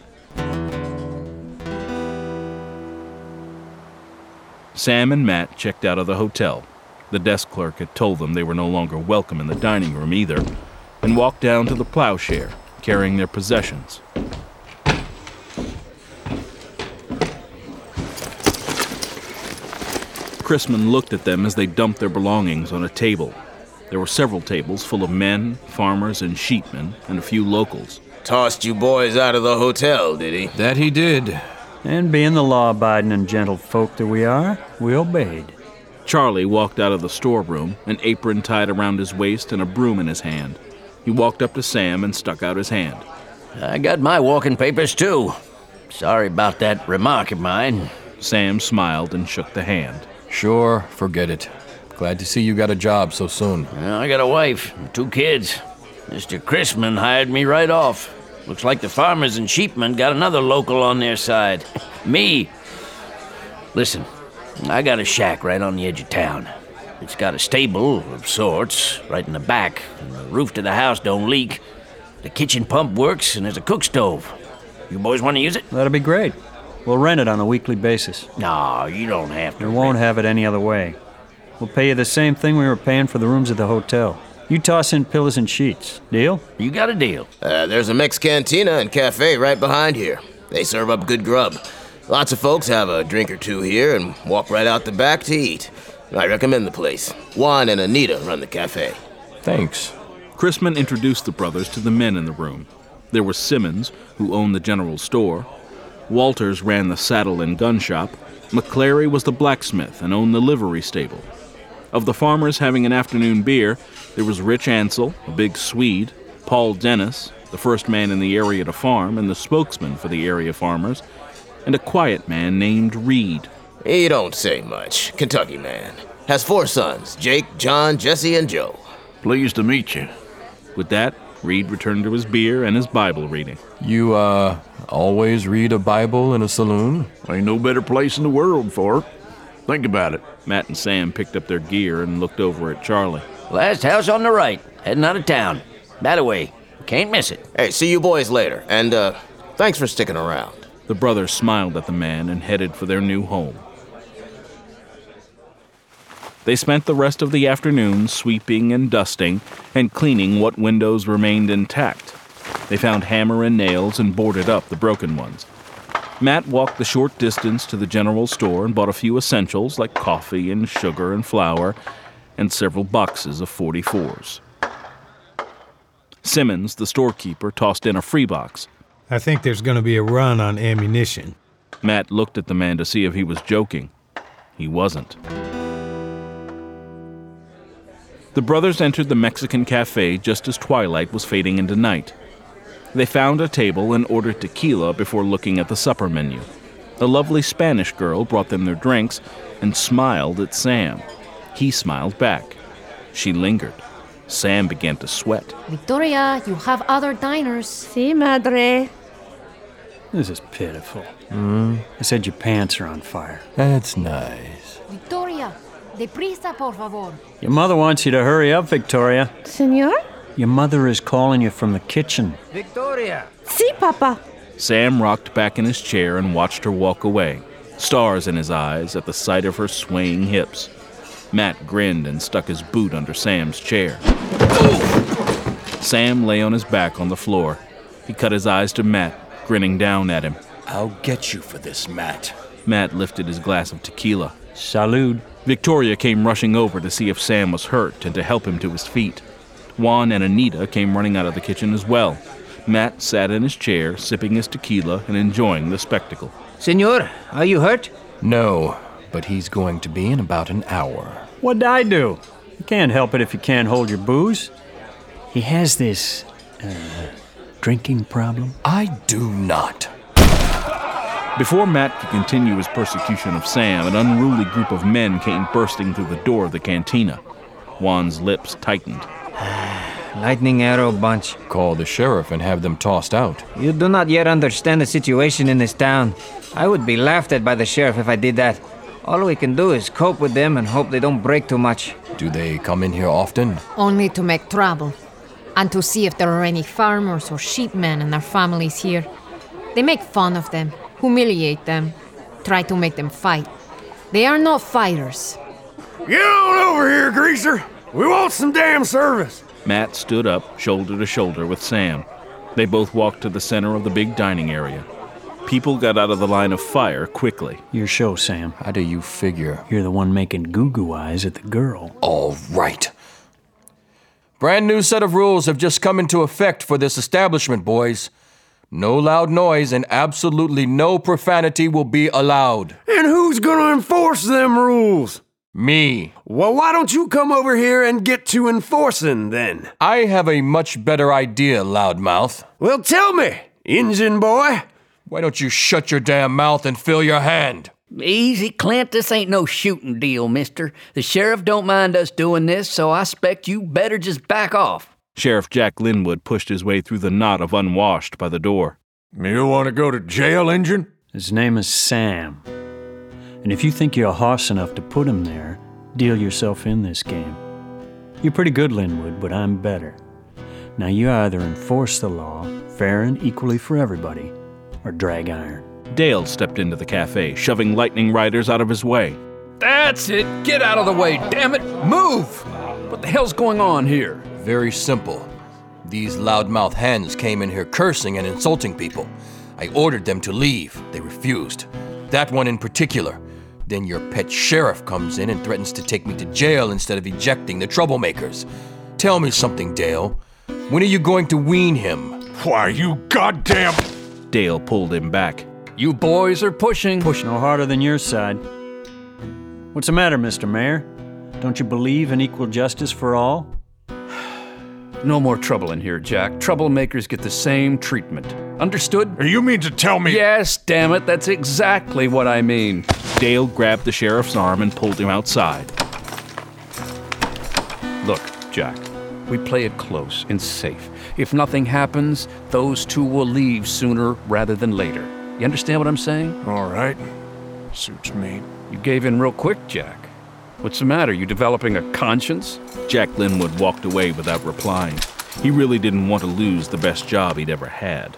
Sam and Matt checked out of the hotel. The desk clerk had told them they were no longer welcome in the dining room either, and walked down to the plowshare, carrying their possessions. Chrisman looked at them as they dumped their belongings on a table. There were several tables full of men, farmers, and sheepmen, and a few locals. Tossed you boys out of the hotel, did he? That he did. And being the law-abiding and gentle folk that we are, we obeyed. Charlie walked out of the storeroom, an apron tied around his waist and a broom in his hand. He walked up to Sam and stuck out his hand. I got my walking papers, too. Sorry about that remark of mine. Sam smiled and shook the hand. Sure, forget it. Glad to see you got a job so soon. Well, I got a wife and 2 kids. Mr. Chrisman hired me right off. Looks like the farmers and sheepmen got another local on their side. Me. Listen, I got a shack right on the edge of town. It's got a stable of sorts right in the back, and the roof to the house don't leak. The kitchen pump works, and there's a cook stove. You boys want to use it? That'll be great. We'll rent it on a weekly basis. No, you don't have to. We won't have it any other way. We'll pay you the same thing we were paying for the rooms at the hotel. You toss in pillows and sheets. Deal? You got a deal. There's a Mex Cantina and cafe right behind here. They serve up good grub. Lots of folks have a drink or two here and walk right out the back to eat. I recommend the place. Juan and Anita run the cafe. Thanks. Chrisman introduced the brothers to the men in the room. There was Simmons, who owned the general store. Walters ran the saddle and gun shop. McClary was the blacksmith and owned the livery stable. Of the farmers having an afternoon beer, there was Rich Ansel, a big Swede, Paul Dennis, the first man in the area to farm and the spokesman for the area farmers, and a quiet man named Reed. He don't say much. Kentucky man. Has 4 sons, Jake, John, Jesse, and Joe. Pleased to meet you. With that, Reed returned to his beer and his Bible reading. You, always read a Bible in a saloon? Ain't no better place in the world for it. Think about it. Matt and Sam picked up their gear and looked over at Charlie. Last house on the right, heading out of town. That way, can't miss it. Hey, see you boys later, and, thanks for sticking around. The brothers smiled at the man and headed for their new home. They spent the rest of the afternoon sweeping and dusting and cleaning what windows remained intact. They found hammer and nails and boarded up the broken ones. Matt walked the short distance to the general store and bought a few essentials like coffee and sugar and flour and several boxes of 44s. Simmons, the storekeeper, tossed in a free box. I think there's going to be a run on ammunition. Matt looked at the man to see if he was joking. He wasn't. The brothers entered the Mexican cafe just as twilight was fading into night. They found a table and ordered tequila before looking at the supper menu. A lovely Spanish girl brought them their drinks and smiled at Sam. He smiled back. She lingered. Sam began to sweat. Victoria, you have other diners. Sí, madre. This is pitiful. I said your pants are on fire. That's nice. Victoria, deprisa, por favor. Your mother wants you to hurry up, Victoria. Senor? Your mother is calling you from the kitchen. Victoria. Sí, papa. Sam rocked back in his chair and watched her walk away, stars in his eyes at the sight of her swaying hips. Matt grinned and stuck his boot under Sam's chair. Sam lay on his back on the floor. He cut his eyes to Matt, grinning down at him. I'll get you for this, Matt. Matt lifted his glass of tequila. Salud. Victoria came rushing over to see if Sam was hurt and to help him to his feet. Juan and Anita came running out of the kitchen as well. Matt sat in his chair, sipping his tequila and enjoying the spectacle. Senor, are you hurt? No, but he's going to be in about an hour. What'd I do? You can't help it if you can't hold your booze. He has this, drinking problem. I do not. Before Matt could continue his persecution of Sam, an unruly group of men came bursting through the door of the cantina. Juan's lips tightened. Lightning Arrow bunch. Call the sheriff and have them tossed out. You do not yet understand the situation in this town. I would be laughed at by the sheriff if I did that. All we can do is cope with them and hope they don't break too much. Do they come in here often? Only to make trouble. And to see if there are any farmers or sheepmen and their families here. They make fun of them, humiliate them, try to make them fight. They are not fighters. Get on over here, Greaser. We want some damn service. Matt stood up, shoulder to shoulder with Sam. They both walked to the center of the big dining area. People got out of the line of fire quickly. Your show, Sam. How do you figure? You're the one making goo-goo eyes at the girl. All right. Brand new set of rules have just come into effect for this establishment, boys. No loud noise and absolutely no profanity will be allowed. And who's gonna enforce them rules? Me. Well, why don't you come over here and get to enforcing, then? I have a much better idea, loudmouth. Well, tell me, Injun boy. Why don't you shut your damn mouth and fill your hand? Easy, Clint. This ain't no shooting deal, mister. The sheriff don't mind us doing this, so I expect you better just back off. Sheriff Jack Linwood pushed his way through the knot of unwashed by the door. You want to go to jail, Injun? His name is Sam. And if you think you're hoss enough to put him there, deal yourself in this game. You're pretty good, Linwood, but I'm better. Now you either enforce the law, fair and equally for everybody, or drag iron. Dale stepped into the cafe, shoving lightning riders out of his way. That's it! Get out of the way, damn it! Move! What the hell's going on here? Very simple. These loudmouth hens came in here cursing and insulting people. I ordered them to leave. They refused. That one in particular. Then your pet sheriff comes in and threatens to take me to jail instead of ejecting the troublemakers. Tell me something, Dale. When are you going to wean him? Why, you goddamn... Dale pulled him back. You boys are pushing. Push no harder than your side. What's the matter, Mr. Mayor? Don't you believe in equal justice for all? No more trouble in here, Jack. Troublemakers get the same treatment. Understood? You mean to tell me... Yes, damn it. That's exactly what I mean. Dale grabbed the sheriff's arm and pulled him outside. Look, Jack, we play it close and safe. If nothing happens, those two will leave sooner rather than later. You understand what I'm saying? All right. Suits me. You gave in real quick, Jack. What's the matter? You developing a conscience? Jack Linwood walked away without replying. He really didn't want to lose the best job he'd ever had.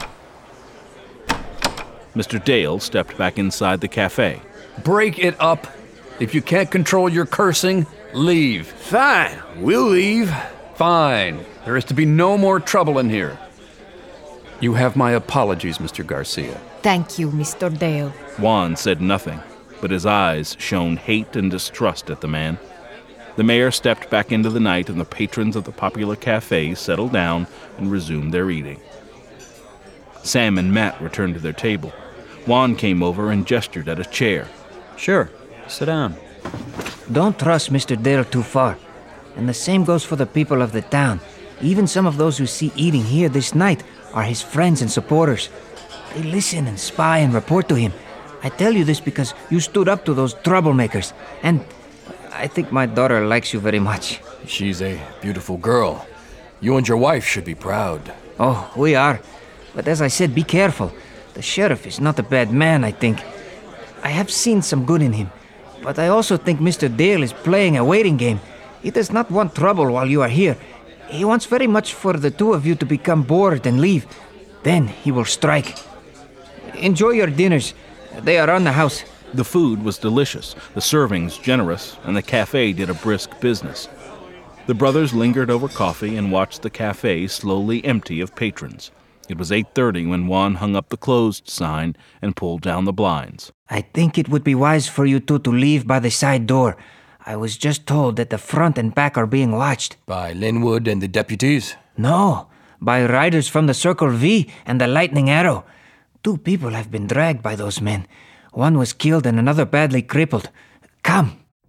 Mr. Dale stepped back inside the cafe. Break it up. If you can't control your cursing, leave. Fine, we'll leave. Fine. There is to be no more trouble in here. You have my apologies, Mr. Garcia. Thank you, Mr. Dale. Juan said nothing, but his eyes shone hate and distrust at the man. The mayor stepped back into the night, and the patrons of the popular cafe settled down and resumed their eating. Sam and Matt returned to their table. Juan came over and gestured at a chair. Sure, sit down. Don't trust Mr. Dale too far. And the same goes for the people of the town. Even some of those who see eating here this night are his friends and supporters. They listen and spy and report to him. I tell you this because you stood up to those troublemakers. And I think my daughter likes you very much. She's a beautiful girl. You and your wife should be proud. Oh, we are. But as I said, be careful. The sheriff is not a bad man, I think. I have seen some good in him. But I also think Mr. Dale is playing a waiting game. He does not want trouble while you are here. He wants very much for the two of you to become bored and leave. Then he will strike. Enjoy your dinners. They are on the house. The food was delicious, the servings generous, and the cafe did a brisk business. The brothers lingered over coffee and watched the cafe slowly empty of patrons. It was 8:30 when Juan hung up the closed sign and pulled down the blinds. I think it would be wise for you two to leave by the side door. I was just told that the front and back are being watched. By Linwood and the deputies? No, by riders from the Circle V and the Lightning Arrow. 2 people have been dragged by those men. One was killed and another badly crippled. Come.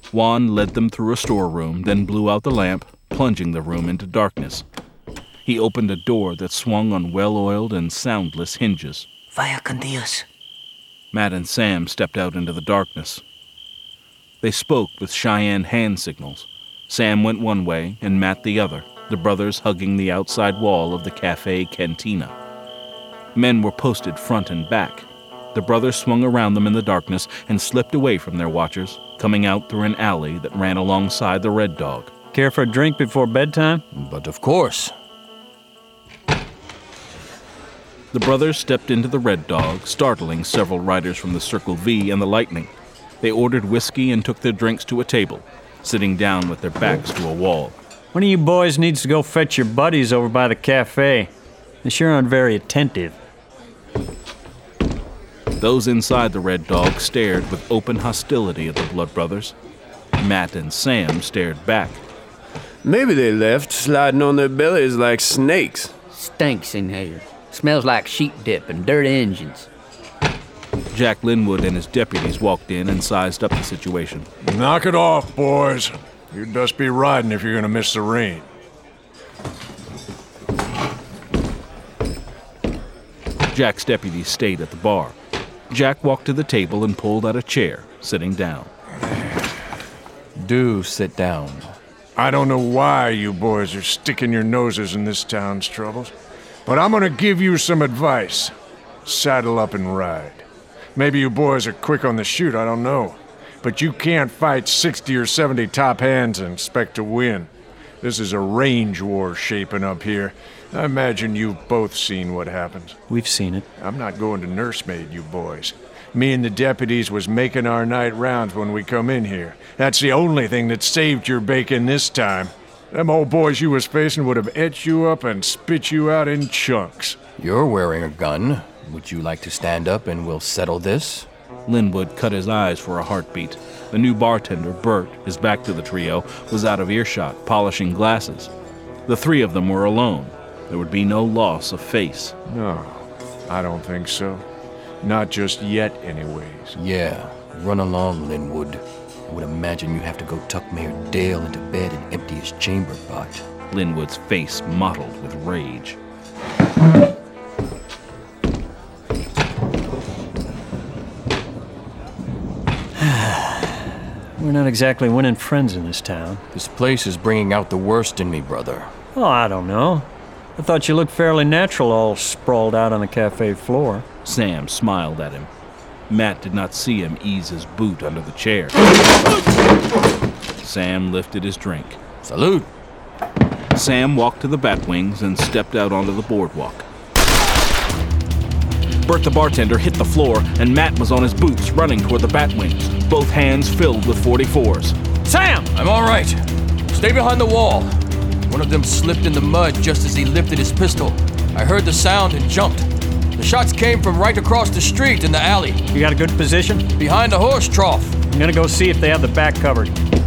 Juan led them through a storeroom, then blew out the lamp, plunging the room into darkness. He opened a door that swung on well-oiled and soundless hinges. Vaya con Dios. Matt and Sam stepped out into the darkness. They spoke with Cheyenne hand signals. Sam went one way and Matt the other, the brothers hugging the outside wall of the cafe cantina. Men were posted front and back. The brothers swung around them in the darkness and slipped away from their watchers, coming out through an alley that ran alongside the Red Dog. Care for a drink before bedtime? But of course. The brothers stepped into the Red Dog, startling several riders from the Circle V and the Lightning. They ordered whiskey and took their drinks to a table, sitting down with their backs to a wall. One of you boys needs to go fetch your buddies over by the cafe. They sure aren't very attentive. Those inside the Red Dog stared with open hostility at the Blood Brothers. Matt and Sam stared back. Maybe they left, sliding on their bellies like snakes. Stinks in here. Smells like sheep dip and dirty engines. Jack Linwood and his deputies walked in and sized up the situation. Knock it off, boys. You'd just be riding if you're gonna miss the rain. Jack's deputies stayed at the bar. Jack walked to the table and pulled out a chair, sitting down. Do sit down. I don't know why you boys are sticking your noses in this town's troubles, but I'm gonna give you some advice. Saddle up and ride. Maybe you boys are quick on the shoot, I don't know. But you can't fight 60 or 70 top hands and expect to win. This is a range war shaping up here. I imagine you've both seen what happens. We've seen it. I'm not going to nursemaid you boys. Me and the deputies was making our night rounds when we come in here. That's the only thing that saved your bacon this time. Them old boys you was facing would have ate you up and spit you out in chunks. You're wearing a gun. Would you like to stand up and we'll settle this? Linwood cut his eyes for a heartbeat. The new bartender, Bert, his back to the trio, was out of earshot, polishing glasses. The three of them were alone. There would be no loss of face. No, I don't think so. Not just yet, anyways. Yeah, run along, Linwood. I would imagine you have to go tuck Mayor Dale into bed and empty his chamber pot. Linwood's face mottled with rage. We're not exactly winning friends in this town. This place is bringing out the worst in me, brother. Oh, I don't know. I thought you looked fairly natural all sprawled out on the cafe floor. Sam smiled at him. Matt did not see him ease his boot under the chair. Sam lifted his drink. Salute! Sam walked to the Batwings and stepped out onto the boardwalk. Bert the bartender hit the floor, and Matt was on his boots running toward the Batwings, both hands filled with 44s. Sam! I'm all right. Stay behind the wall. One of them slipped in the mud just as he lifted his pistol. I heard the sound and jumped. The shots came from right across the street in the alley. You got a good position? Behind the horse trough. I'm gonna go see if they have the back covered.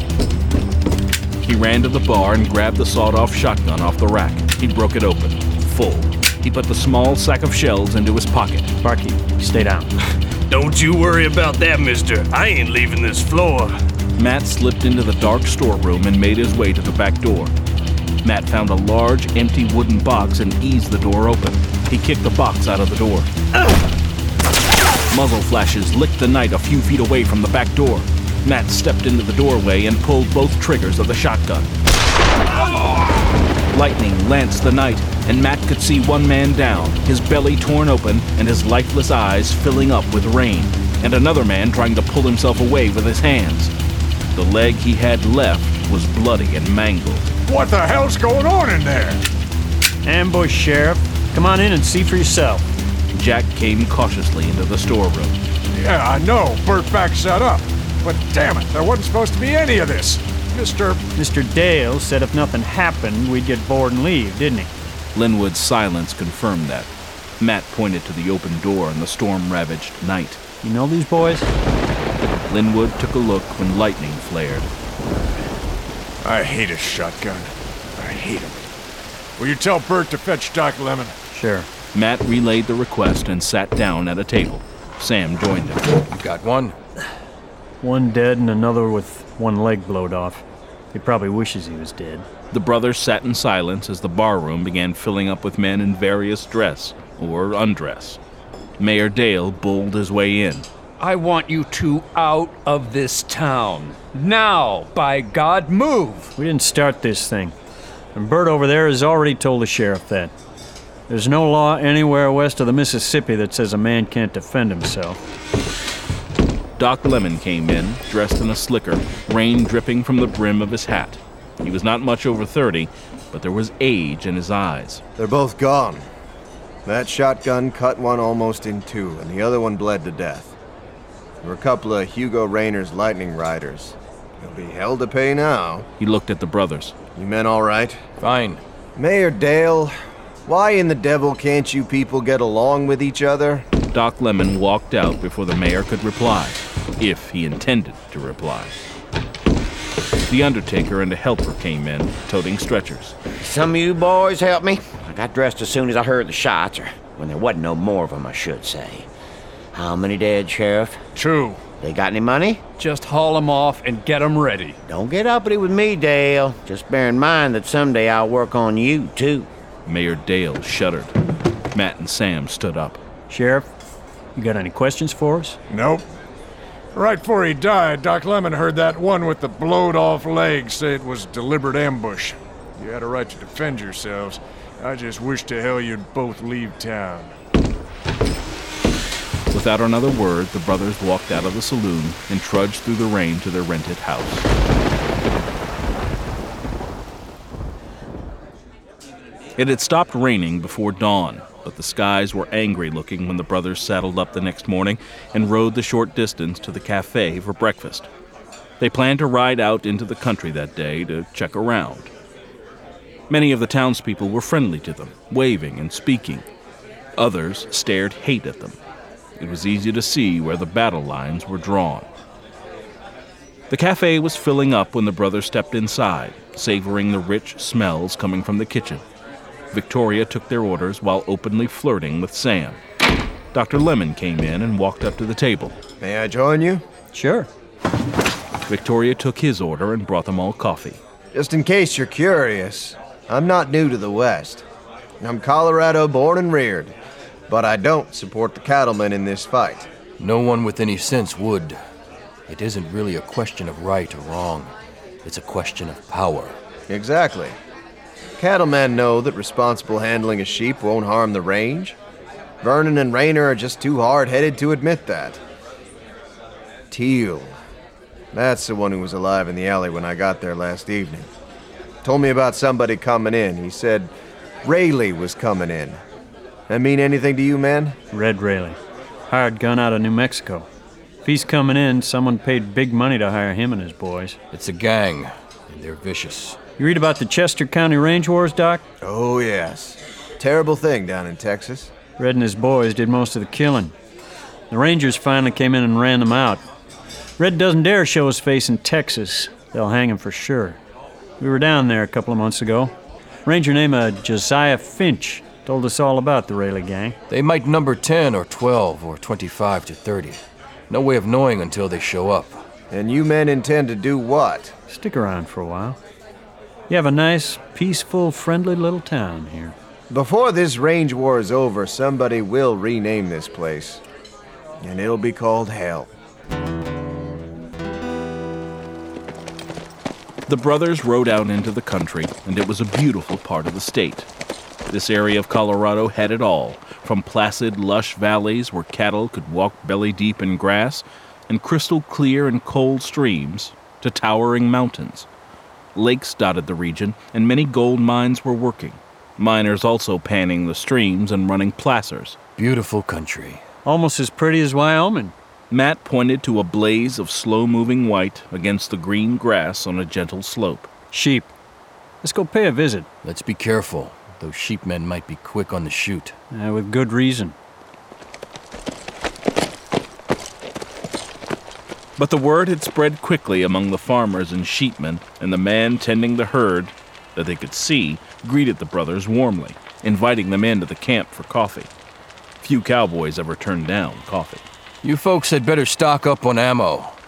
He ran to the bar and grabbed the sawed-off shotgun off the rack. He broke it open, full. He put the small sack of shells into his pocket. Barkeep, stay down. Don't you worry about that, mister. I ain't leaving this floor. Matt slipped into the dark storeroom and made his way to the back door. Matt found a large, empty wooden box and eased the door open. He kicked the box out of the door. Muzzle flashes licked the night a few feet away from the back door. Matt stepped into the doorway and pulled both triggers of the shotgun. Lightning lanced the night, and Matt could see one man down, his belly torn open and his lifeless eyes filling up with rain, and another man trying to pull himself away with his hands. The leg he had left was bloody and mangled. What the hell's going on in there? Ambush, Sheriff. Come on in and see for yourself. Jack came cautiously into the storeroom. Yeah, I know. Bert backs that up. But damn it, there wasn't supposed to be any of this. Mr. Dale said if nothing happened, we'd get bored and leave, didn't he? Linwood's silence confirmed that. Matt pointed to the open door in the storm-ravaged night. You know these boys? Linwood took a look when lightning flared. I hate a shotgun. I hate him. Will you tell Bert to fetch Doc Lemon? Sure. Matt relayed the request and sat down at a table. Sam joined him. You got one? One dead and another with one leg blowed off. He probably wishes he was dead. The brothers sat in silence as the barroom began filling up with men in various dress or undress. Mayor Dale bulled his way in. I want you two out of this town. Now, by God, move! We didn't start this thing. And Bert over there has already told the sheriff that. There's no law anywhere west of the Mississippi that says a man can't defend himself. Doc Lemon came in, dressed in a slicker, rain dripping from the brim of his hat. He was not much over 30, but there was age in his eyes. They're both gone. That shotgun cut one almost in two, and the other one bled to death. There were a couple of Hugo Rayner's Lightning Riders. They'll be hell to pay now. He looked at the brothers. You men all right? Fine. Mayor Dale, why in the devil can't you people get along with each other? Doc Lemon walked out before the mayor could reply, if he intended to reply. The undertaker and a helper came in, toting stretchers. Some of you boys help me? I got dressed as soon as I heard the shots, or when there wasn't no more of them, I should say. How many dead, Sheriff? 2. They got any money? Just haul them off and get them ready. Don't get uppity with me, Dale. Just bear in mind that someday I'll work on you, too. Mayor Dale shuddered. Matt and Sam stood up. Sheriff, you got any questions for us? Nope. Right before he died, Doc Lemon heard that one with the blowed-off leg say it was deliberate ambush. You had a right to defend yourselves. I just wish to hell you'd both leave town. Without another word, the brothers walked out of the saloon and trudged through the rain to their rented house. It had stopped raining before dawn, but the skies were angry-looking when the brothers saddled up the next morning and rode the short distance to the cafe for breakfast. They planned to ride out into the country that day to check around. Many of the townspeople were friendly to them, waving and speaking. Others stared hate at them. It was easy to see where the battle lines were drawn. The cafe was filling up when the brothers stepped inside, savoring the rich smells coming from the kitchen. Victoria took their orders while openly flirting with Sam. Dr. Lemon came in and walked up to the table. May I join you? Sure. Victoria took his order and brought them all coffee. Just in case you're curious, I'm not new to the West. I'm Colorado born and reared, but I don't support the cattlemen in this fight. No one with any sense would. It isn't really a question of right or wrong. It's a question of power. Exactly. Cattlemen know that responsible handling of sheep won't harm the range. Vernon and Rayner are just too hard-headed to admit that. Teal. That's the one who was alive in the alley when I got there last evening. Told me about somebody coming in. He said Rayleigh was coming in. That mean anything to you, man? Red Rayleigh. Hired gun out of New Mexico. If he's coming in, someone paid big money to hire him and his boys. It's a gang, and they're vicious. You read about the Chester County Range Wars, Doc? Oh, yes. Terrible thing down in Texas. Red and his boys did most of the killing. The Rangers finally came in and ran them out. Red doesn't dare show his face in Texas. They'll hang him for sure. We were down there a couple of months ago. Ranger named Josiah Finch told us all about the Rayleigh gang. They might number 10 or 12 or 25 to 30. No way of knowing until they show up. And you men intend to do what? Stick around for a while. You have a nice, peaceful, friendly little town here. Before this range war is over, somebody will rename this place. And it'll be called Hell. The brothers rode out into the country, and it was a beautiful part of the state. This area of Colorado had it all, from placid, lush valleys where cattle could walk belly-deep in grass, and crystal clear and cold streams, to towering mountains. Lakes dotted the region, and many gold mines were working. Miners also panning the streams and running placers. Beautiful country. Almost as pretty as Wyoming. Matt pointed to a blaze of slow-moving white against the green grass on a gentle slope. Sheep. Let's go pay a visit. Let's be careful. Those sheepmen might be quick on the shoot. With good reason. But the word had spread quickly among the farmers and sheepmen, and the man tending the herd, that they could see, greeted the brothers warmly, inviting them into the camp for coffee. Few cowboys ever turned down coffee. You folks had better stock up on ammo.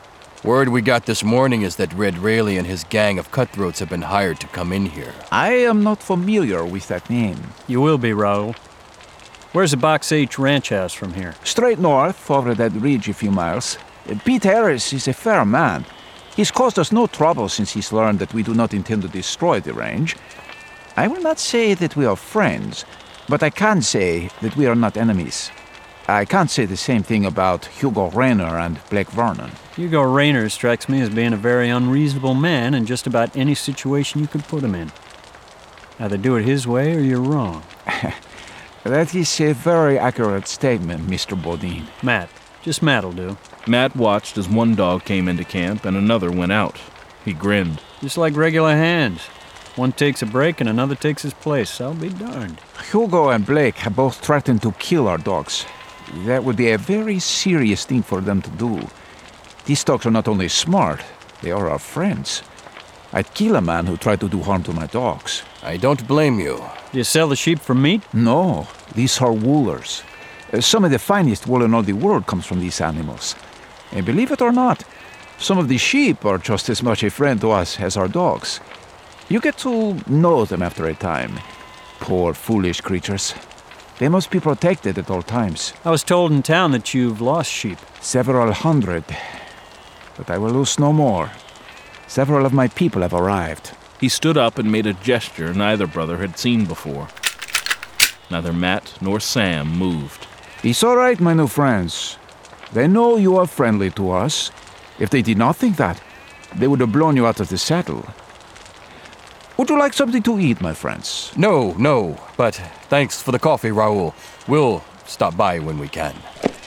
Word we got this morning is that Red Rayleigh and his gang of cutthroats have been hired to come in here. I am not familiar with that name. You will be, Raul. Where's the Box H ranch house from here? Straight north, over that ridge a few miles. Pete Harris is a fair man. He's caused us no trouble since he's learned that we do not intend to destroy the range. I will not say that we are friends, but I can say that we are not enemies. I can't say the same thing about Hugo Rayner and Blake Vernon. Hugo Rayner strikes me as being a very unreasonable man in just about any situation you could put him in. Either do it his way or you're wrong. That is a very accurate statement, Mr. Bodine. Matt. Just Matt'll do. Matt watched as one dog came into camp and another went out. He grinned. Just like regular hands. One takes a break and another takes his place. I'll be darned. Hugo and Blake have both threatened to kill our dogs. That would be a very serious thing for them to do. These dogs are not only smart, they are our friends. I'd kill a man who tried to do harm to my dogs. I don't blame you. Do you sell the sheep for meat? No, these are woolers. Some of the finest wool in all the world comes from these animals. And believe it or not, some of the sheep are just as much a friend to us as our dogs. You get to know them after a time. Poor, foolish creatures. They must be protected at all times. I was told in town that you've lost sheep. Several hundred. But I will lose no more. Several of my people have arrived. He stood up and made a gesture neither brother had seen before. Neither Matt nor Sam moved. It's all right, my new friends. They know you are friendly to us. If they did not think that, they would have blown you out of the saddle. Would you like something to eat, my friends? No, but thanks for the coffee, Raul. We'll stop by when we can.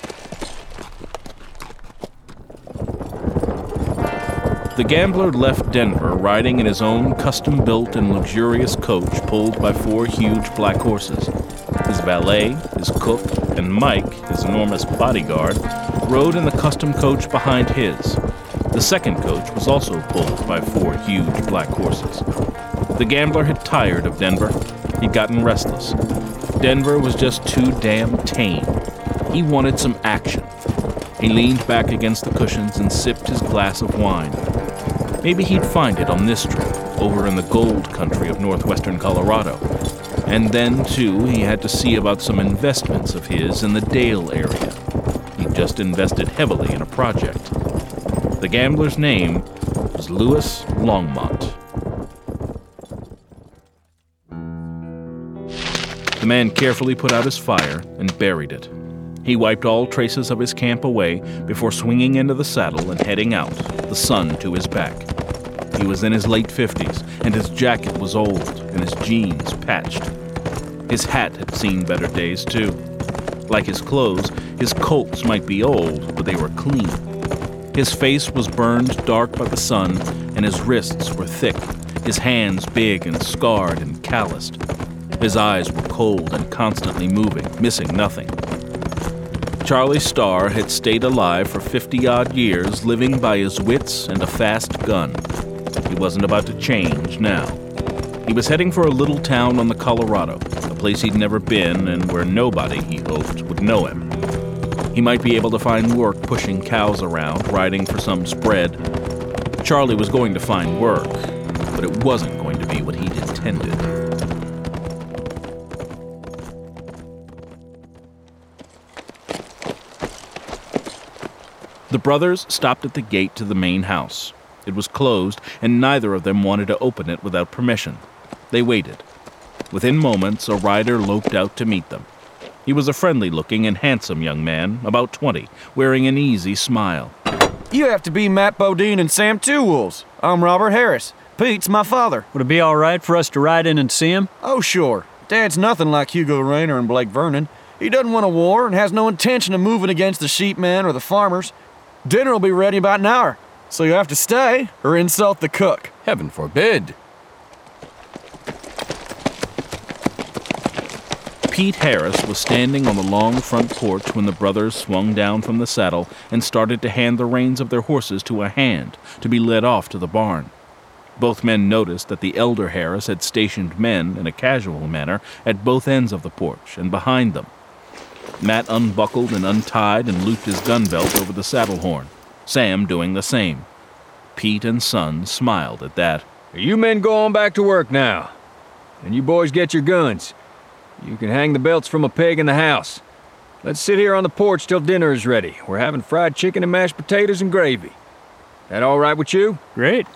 The gambler left Denver riding in his own custom-built and luxurious coach pulled by 4 huge black horses. His valet, his cook, and Mike, his enormous bodyguard, rode in the custom coach behind his. The second coach was also pulled by 4 huge black horses. The gambler had tired of Denver. He'd gotten restless. Denver was just too damn tame. He wanted some action. He leaned back against the cushions and sipped his glass of wine. Maybe he'd find it on this trip, over in the gold country of northwestern Colorado. And then, too, he had to see about some investments of his in the Dale area. He'd just invested heavily in a project. The gambler's name was Louis Longmont. The man carefully put out his fire and buried it. He wiped all traces of his camp away before swinging into the saddle and heading out, the sun to his back. He was in his late 50s, and his jacket was old, and his jeans patched. His hat had seen better days, too. Like his clothes, his Colts might be old, but they were clean. His face was burned dark by the sun, and his wrists were thick, his hands big and scarred and calloused. His eyes were cold and constantly moving, missing nothing. Charlie Starr had stayed alive for 50-odd years, living by his wits and a fast gun. He wasn't about to change now. He was heading for a little town on the Colorado, a place he'd never been and where nobody, he hoped, would know him. He might be able to find work pushing cows around, riding for some spread. Charlie was going to find work, but it wasn't going to be what he'd intended. The brothers stopped at the gate to the main house. It was closed, and neither of them wanted to open it without permission. They waited. Within moments, a rider loped out to meet them. He was a friendly-looking and handsome young man, about 20, wearing an easy smile. You have to be Matt Bodine and Sam Two Wolves. I'm Robert Harris. Pete's my father. Would it be all right for us to ride in and see him? Oh, sure. Dad's nothing like Hugo Rayner and Blake Vernon. He doesn't want a war and has no intention of moving against the sheepmen or the farmers. Dinner will be ready about an hour, so you have to stay or insult the cook. Heaven forbid. Pete Harris was standing on the long front porch when the brothers swung down from the saddle and started to hand the reins of their horses to a hand to be led off to the barn. Both men noticed that the elder Harris had stationed men in a casual manner at both ends of the porch and behind them. Matt unbuckled and untied and looped his gun belt over the saddle horn. Sam doing the same. Pete and Son smiled at that. You men go on back to work now. And you boys get your guns. You can hang the belts from a peg in the house. Let's sit here on the porch till dinner is ready. We're having fried chicken and mashed potatoes and gravy. That all right with you? Great.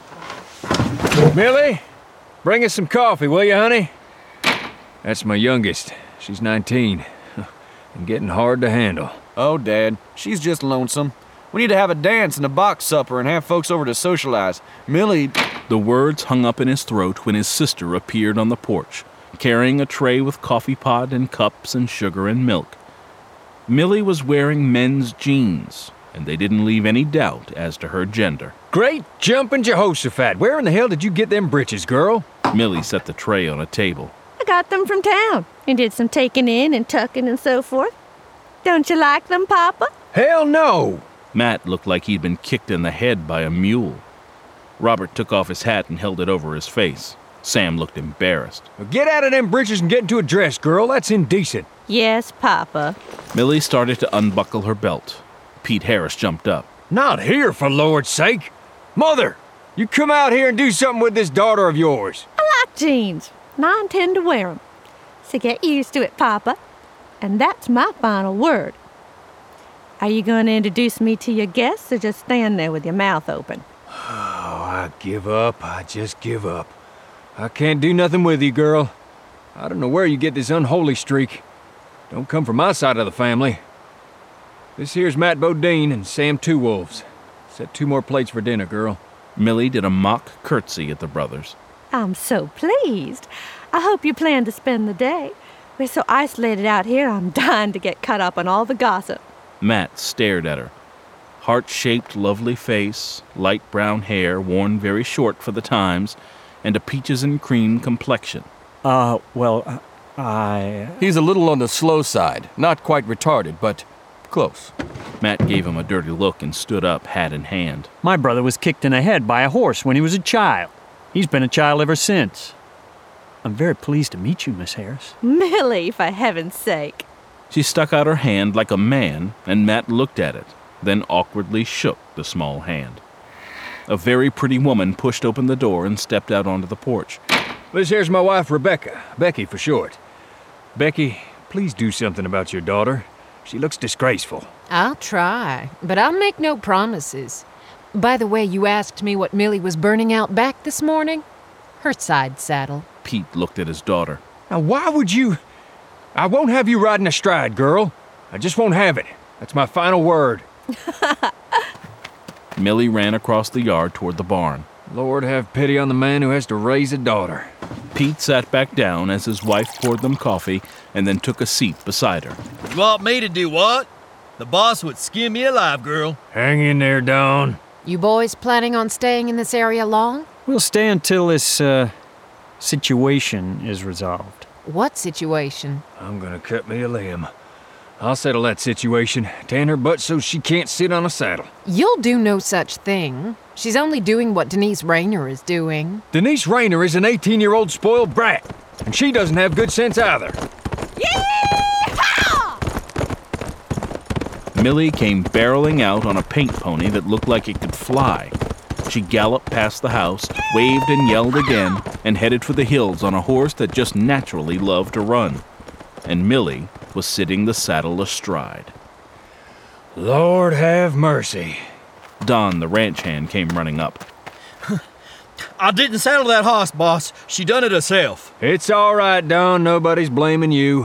Millie, bring us some coffee, will you, honey? That's my youngest. She's 19. And getting hard to handle. Oh, Dad, she's just lonesome. We need to have a dance and a box supper and have folks over to socialize. Millie... The words hung up in his throat when his sister appeared on the porch, carrying a tray with coffee pot and cups and sugar and milk. Millie was wearing men's jeans, and they didn't leave any doubt as to her gender. Great jumping Jehoshaphat! Where in the hell did you get them britches, girl? Millie set the tray on a table. I got them from town and did some taking in and tucking and so forth. Don't you like them, Papa? Hell no! Matt looked like he'd been kicked in the head by a mule. Robert took off his hat and held it over his face. Sam looked embarrassed. Get out of them britches and get into a dress, girl. That's indecent. Yes, Papa. Millie started to unbuckle her belt. Pete Harris jumped up. Not here, for Lord's sake! Mother, you come out here and do something with this daughter of yours. I like jeans, and I intend to wear them. So get used to it, Papa. And that's my final word. Are you going to introduce me to your guests or just stand there with your mouth open? Oh, I give up. I just give up. I can't do nothing with you, girl. I don't know where you get this unholy streak. Don't come from my side of the family. This here's Matt Bodine and Sam Two Wolves. Set 2 more plates for dinner, girl. Millie did a mock curtsy at the brothers. I'm so pleased. I hope you plan to spend the day. We're so isolated out here, I'm dying to get caught up on all the gossip. Matt stared at her. Heart-shaped, lovely face, light brown hair worn very short for the times, and a peaches and cream complexion. He's a little on the slow side. Not quite retarded, but close. Matt gave him a dirty look and stood up, hat in hand. My brother was kicked in the head by a horse when he was a child. He's been a child ever since. I'm very pleased to meet you, Miss Harris. Millie, for heaven's sake. She stuck out her hand like a man, and Matt looked at it, then awkwardly shook the small hand. A very pretty woman pushed open the door and stepped out onto the porch. This here's my wife, Rebecca. Becky for short. Becky, please do something about your daughter. She looks disgraceful. I'll try, but I'll make no promises. By the way, you asked me what Millie was burning out back this morning? Her side saddle. Pete looked at his daughter. Now, why would you... I won't have you riding astride, girl. I just won't have it. That's my final word. Millie ran across the yard toward the barn. Lord have pity on the man who has to raise a daughter. Pete sat back down as his wife poured them coffee and then took a seat beside her. You want me to do what? The boss would skin me alive, girl. Hang in there, Dawn. You boys planning on staying in this area long? We'll stay until this, situation is resolved. What situation? I'm gonna cut me a limb. I'll settle that situation. Tan her butt so she can't sit on a saddle. You'll do no such thing. She's only doing what Denise Rayner is doing. Denise Rayner is an 18-year-old spoiled brat, and she doesn't have good sense either. Millie came barreling out on a paint pony that looked like it could fly. She galloped past the house, waved and yelled again, and headed for the hills on a horse that just naturally loved to run. And Millie was sitting the saddle astride. Lord have mercy. Don, the ranch hand, came running up. I didn't saddle that horse, boss. She done it herself. It's all right, Don. Nobody's blaming you.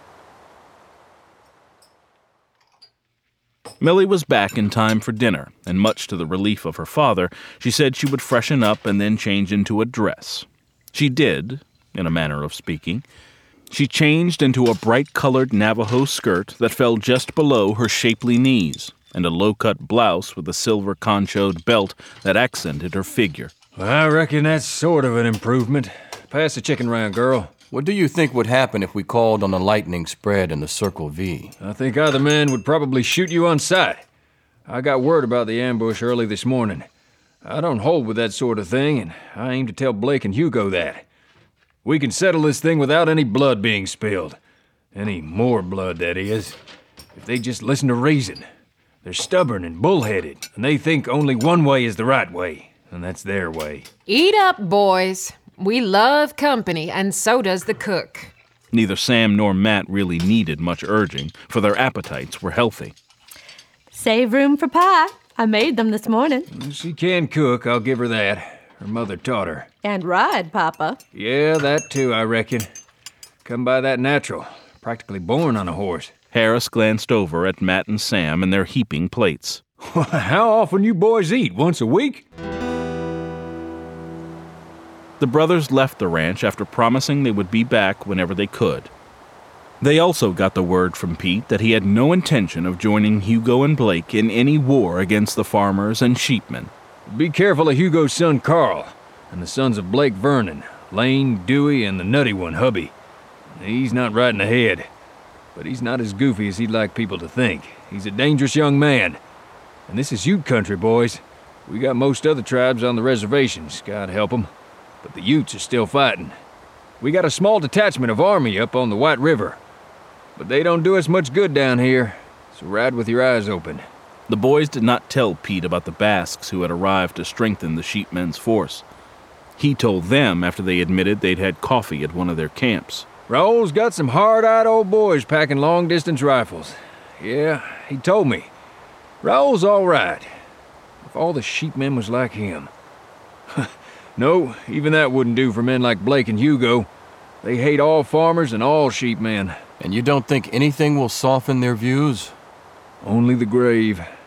Millie was back in time for dinner, and much to the relief of her father, she said she would freshen up and then change into a dress. She did, in a manner of speaking. She changed into a bright-colored Navajo skirt that fell just below her shapely knees, and a low-cut blouse with a silver conchoed belt that accented her figure. I reckon that's sort of an improvement. Pass the chicken round, girl. What do you think would happen if we called on a lightning spread in the Circle V? I think either man would probably shoot you on sight. I got word about the ambush early this morning. I don't hold with that sort of thing, and I aim to tell Blake and Hugo that. We can settle this thing without any blood being spilled. Any more blood, that is. If they just listen to reason. They're stubborn and bullheaded, and they think only one way is the right way, and that's their way. Eat up, boys. We love company, and so does the cook. Neither Sam nor Matt really needed much urging, for their appetites were healthy. Save room for pie. I made them this morning. She can cook, I'll give her that. Her mother taught her. And ride, Papa. Yeah, that too, I reckon. Come by that natural. Practically born on a horse. Harris glanced over at Matt and Sam and their heaping plates. How often you boys eat? Once a week? The brothers left the ranch after promising they would be back whenever they could. They also got the word from Pete that he had no intention of joining Hugo and Blake in any war against the farmers and sheepmen. Be careful of Hugo's son Carl, and the sons of Blake Vernon, Lane, Dewey, and the nutty one, Hubby. He's not riding ahead, but he's not as goofy as he'd like people to think. He's a dangerous young man. And this is Ute country, boys. We got most other tribes on the reservations, God help 'em, but the Utes are still fighting. We got a small detachment of army up on the White River, but they don't do us much good down here, so ride with your eyes open. The boys did not tell Pete about the Basques who had arrived to strengthen the sheepmen's force. He told them after they admitted they'd had coffee at one of their camps. Raoul's got some hard-eyed old boys packing long-distance rifles. Yeah, he told me. Raoul's all right. If all the sheepmen was like him. No, even that wouldn't do for men like Blake and Hugo. They hate all farmers and all sheepmen. And you don't think anything will soften their views? Only the grave.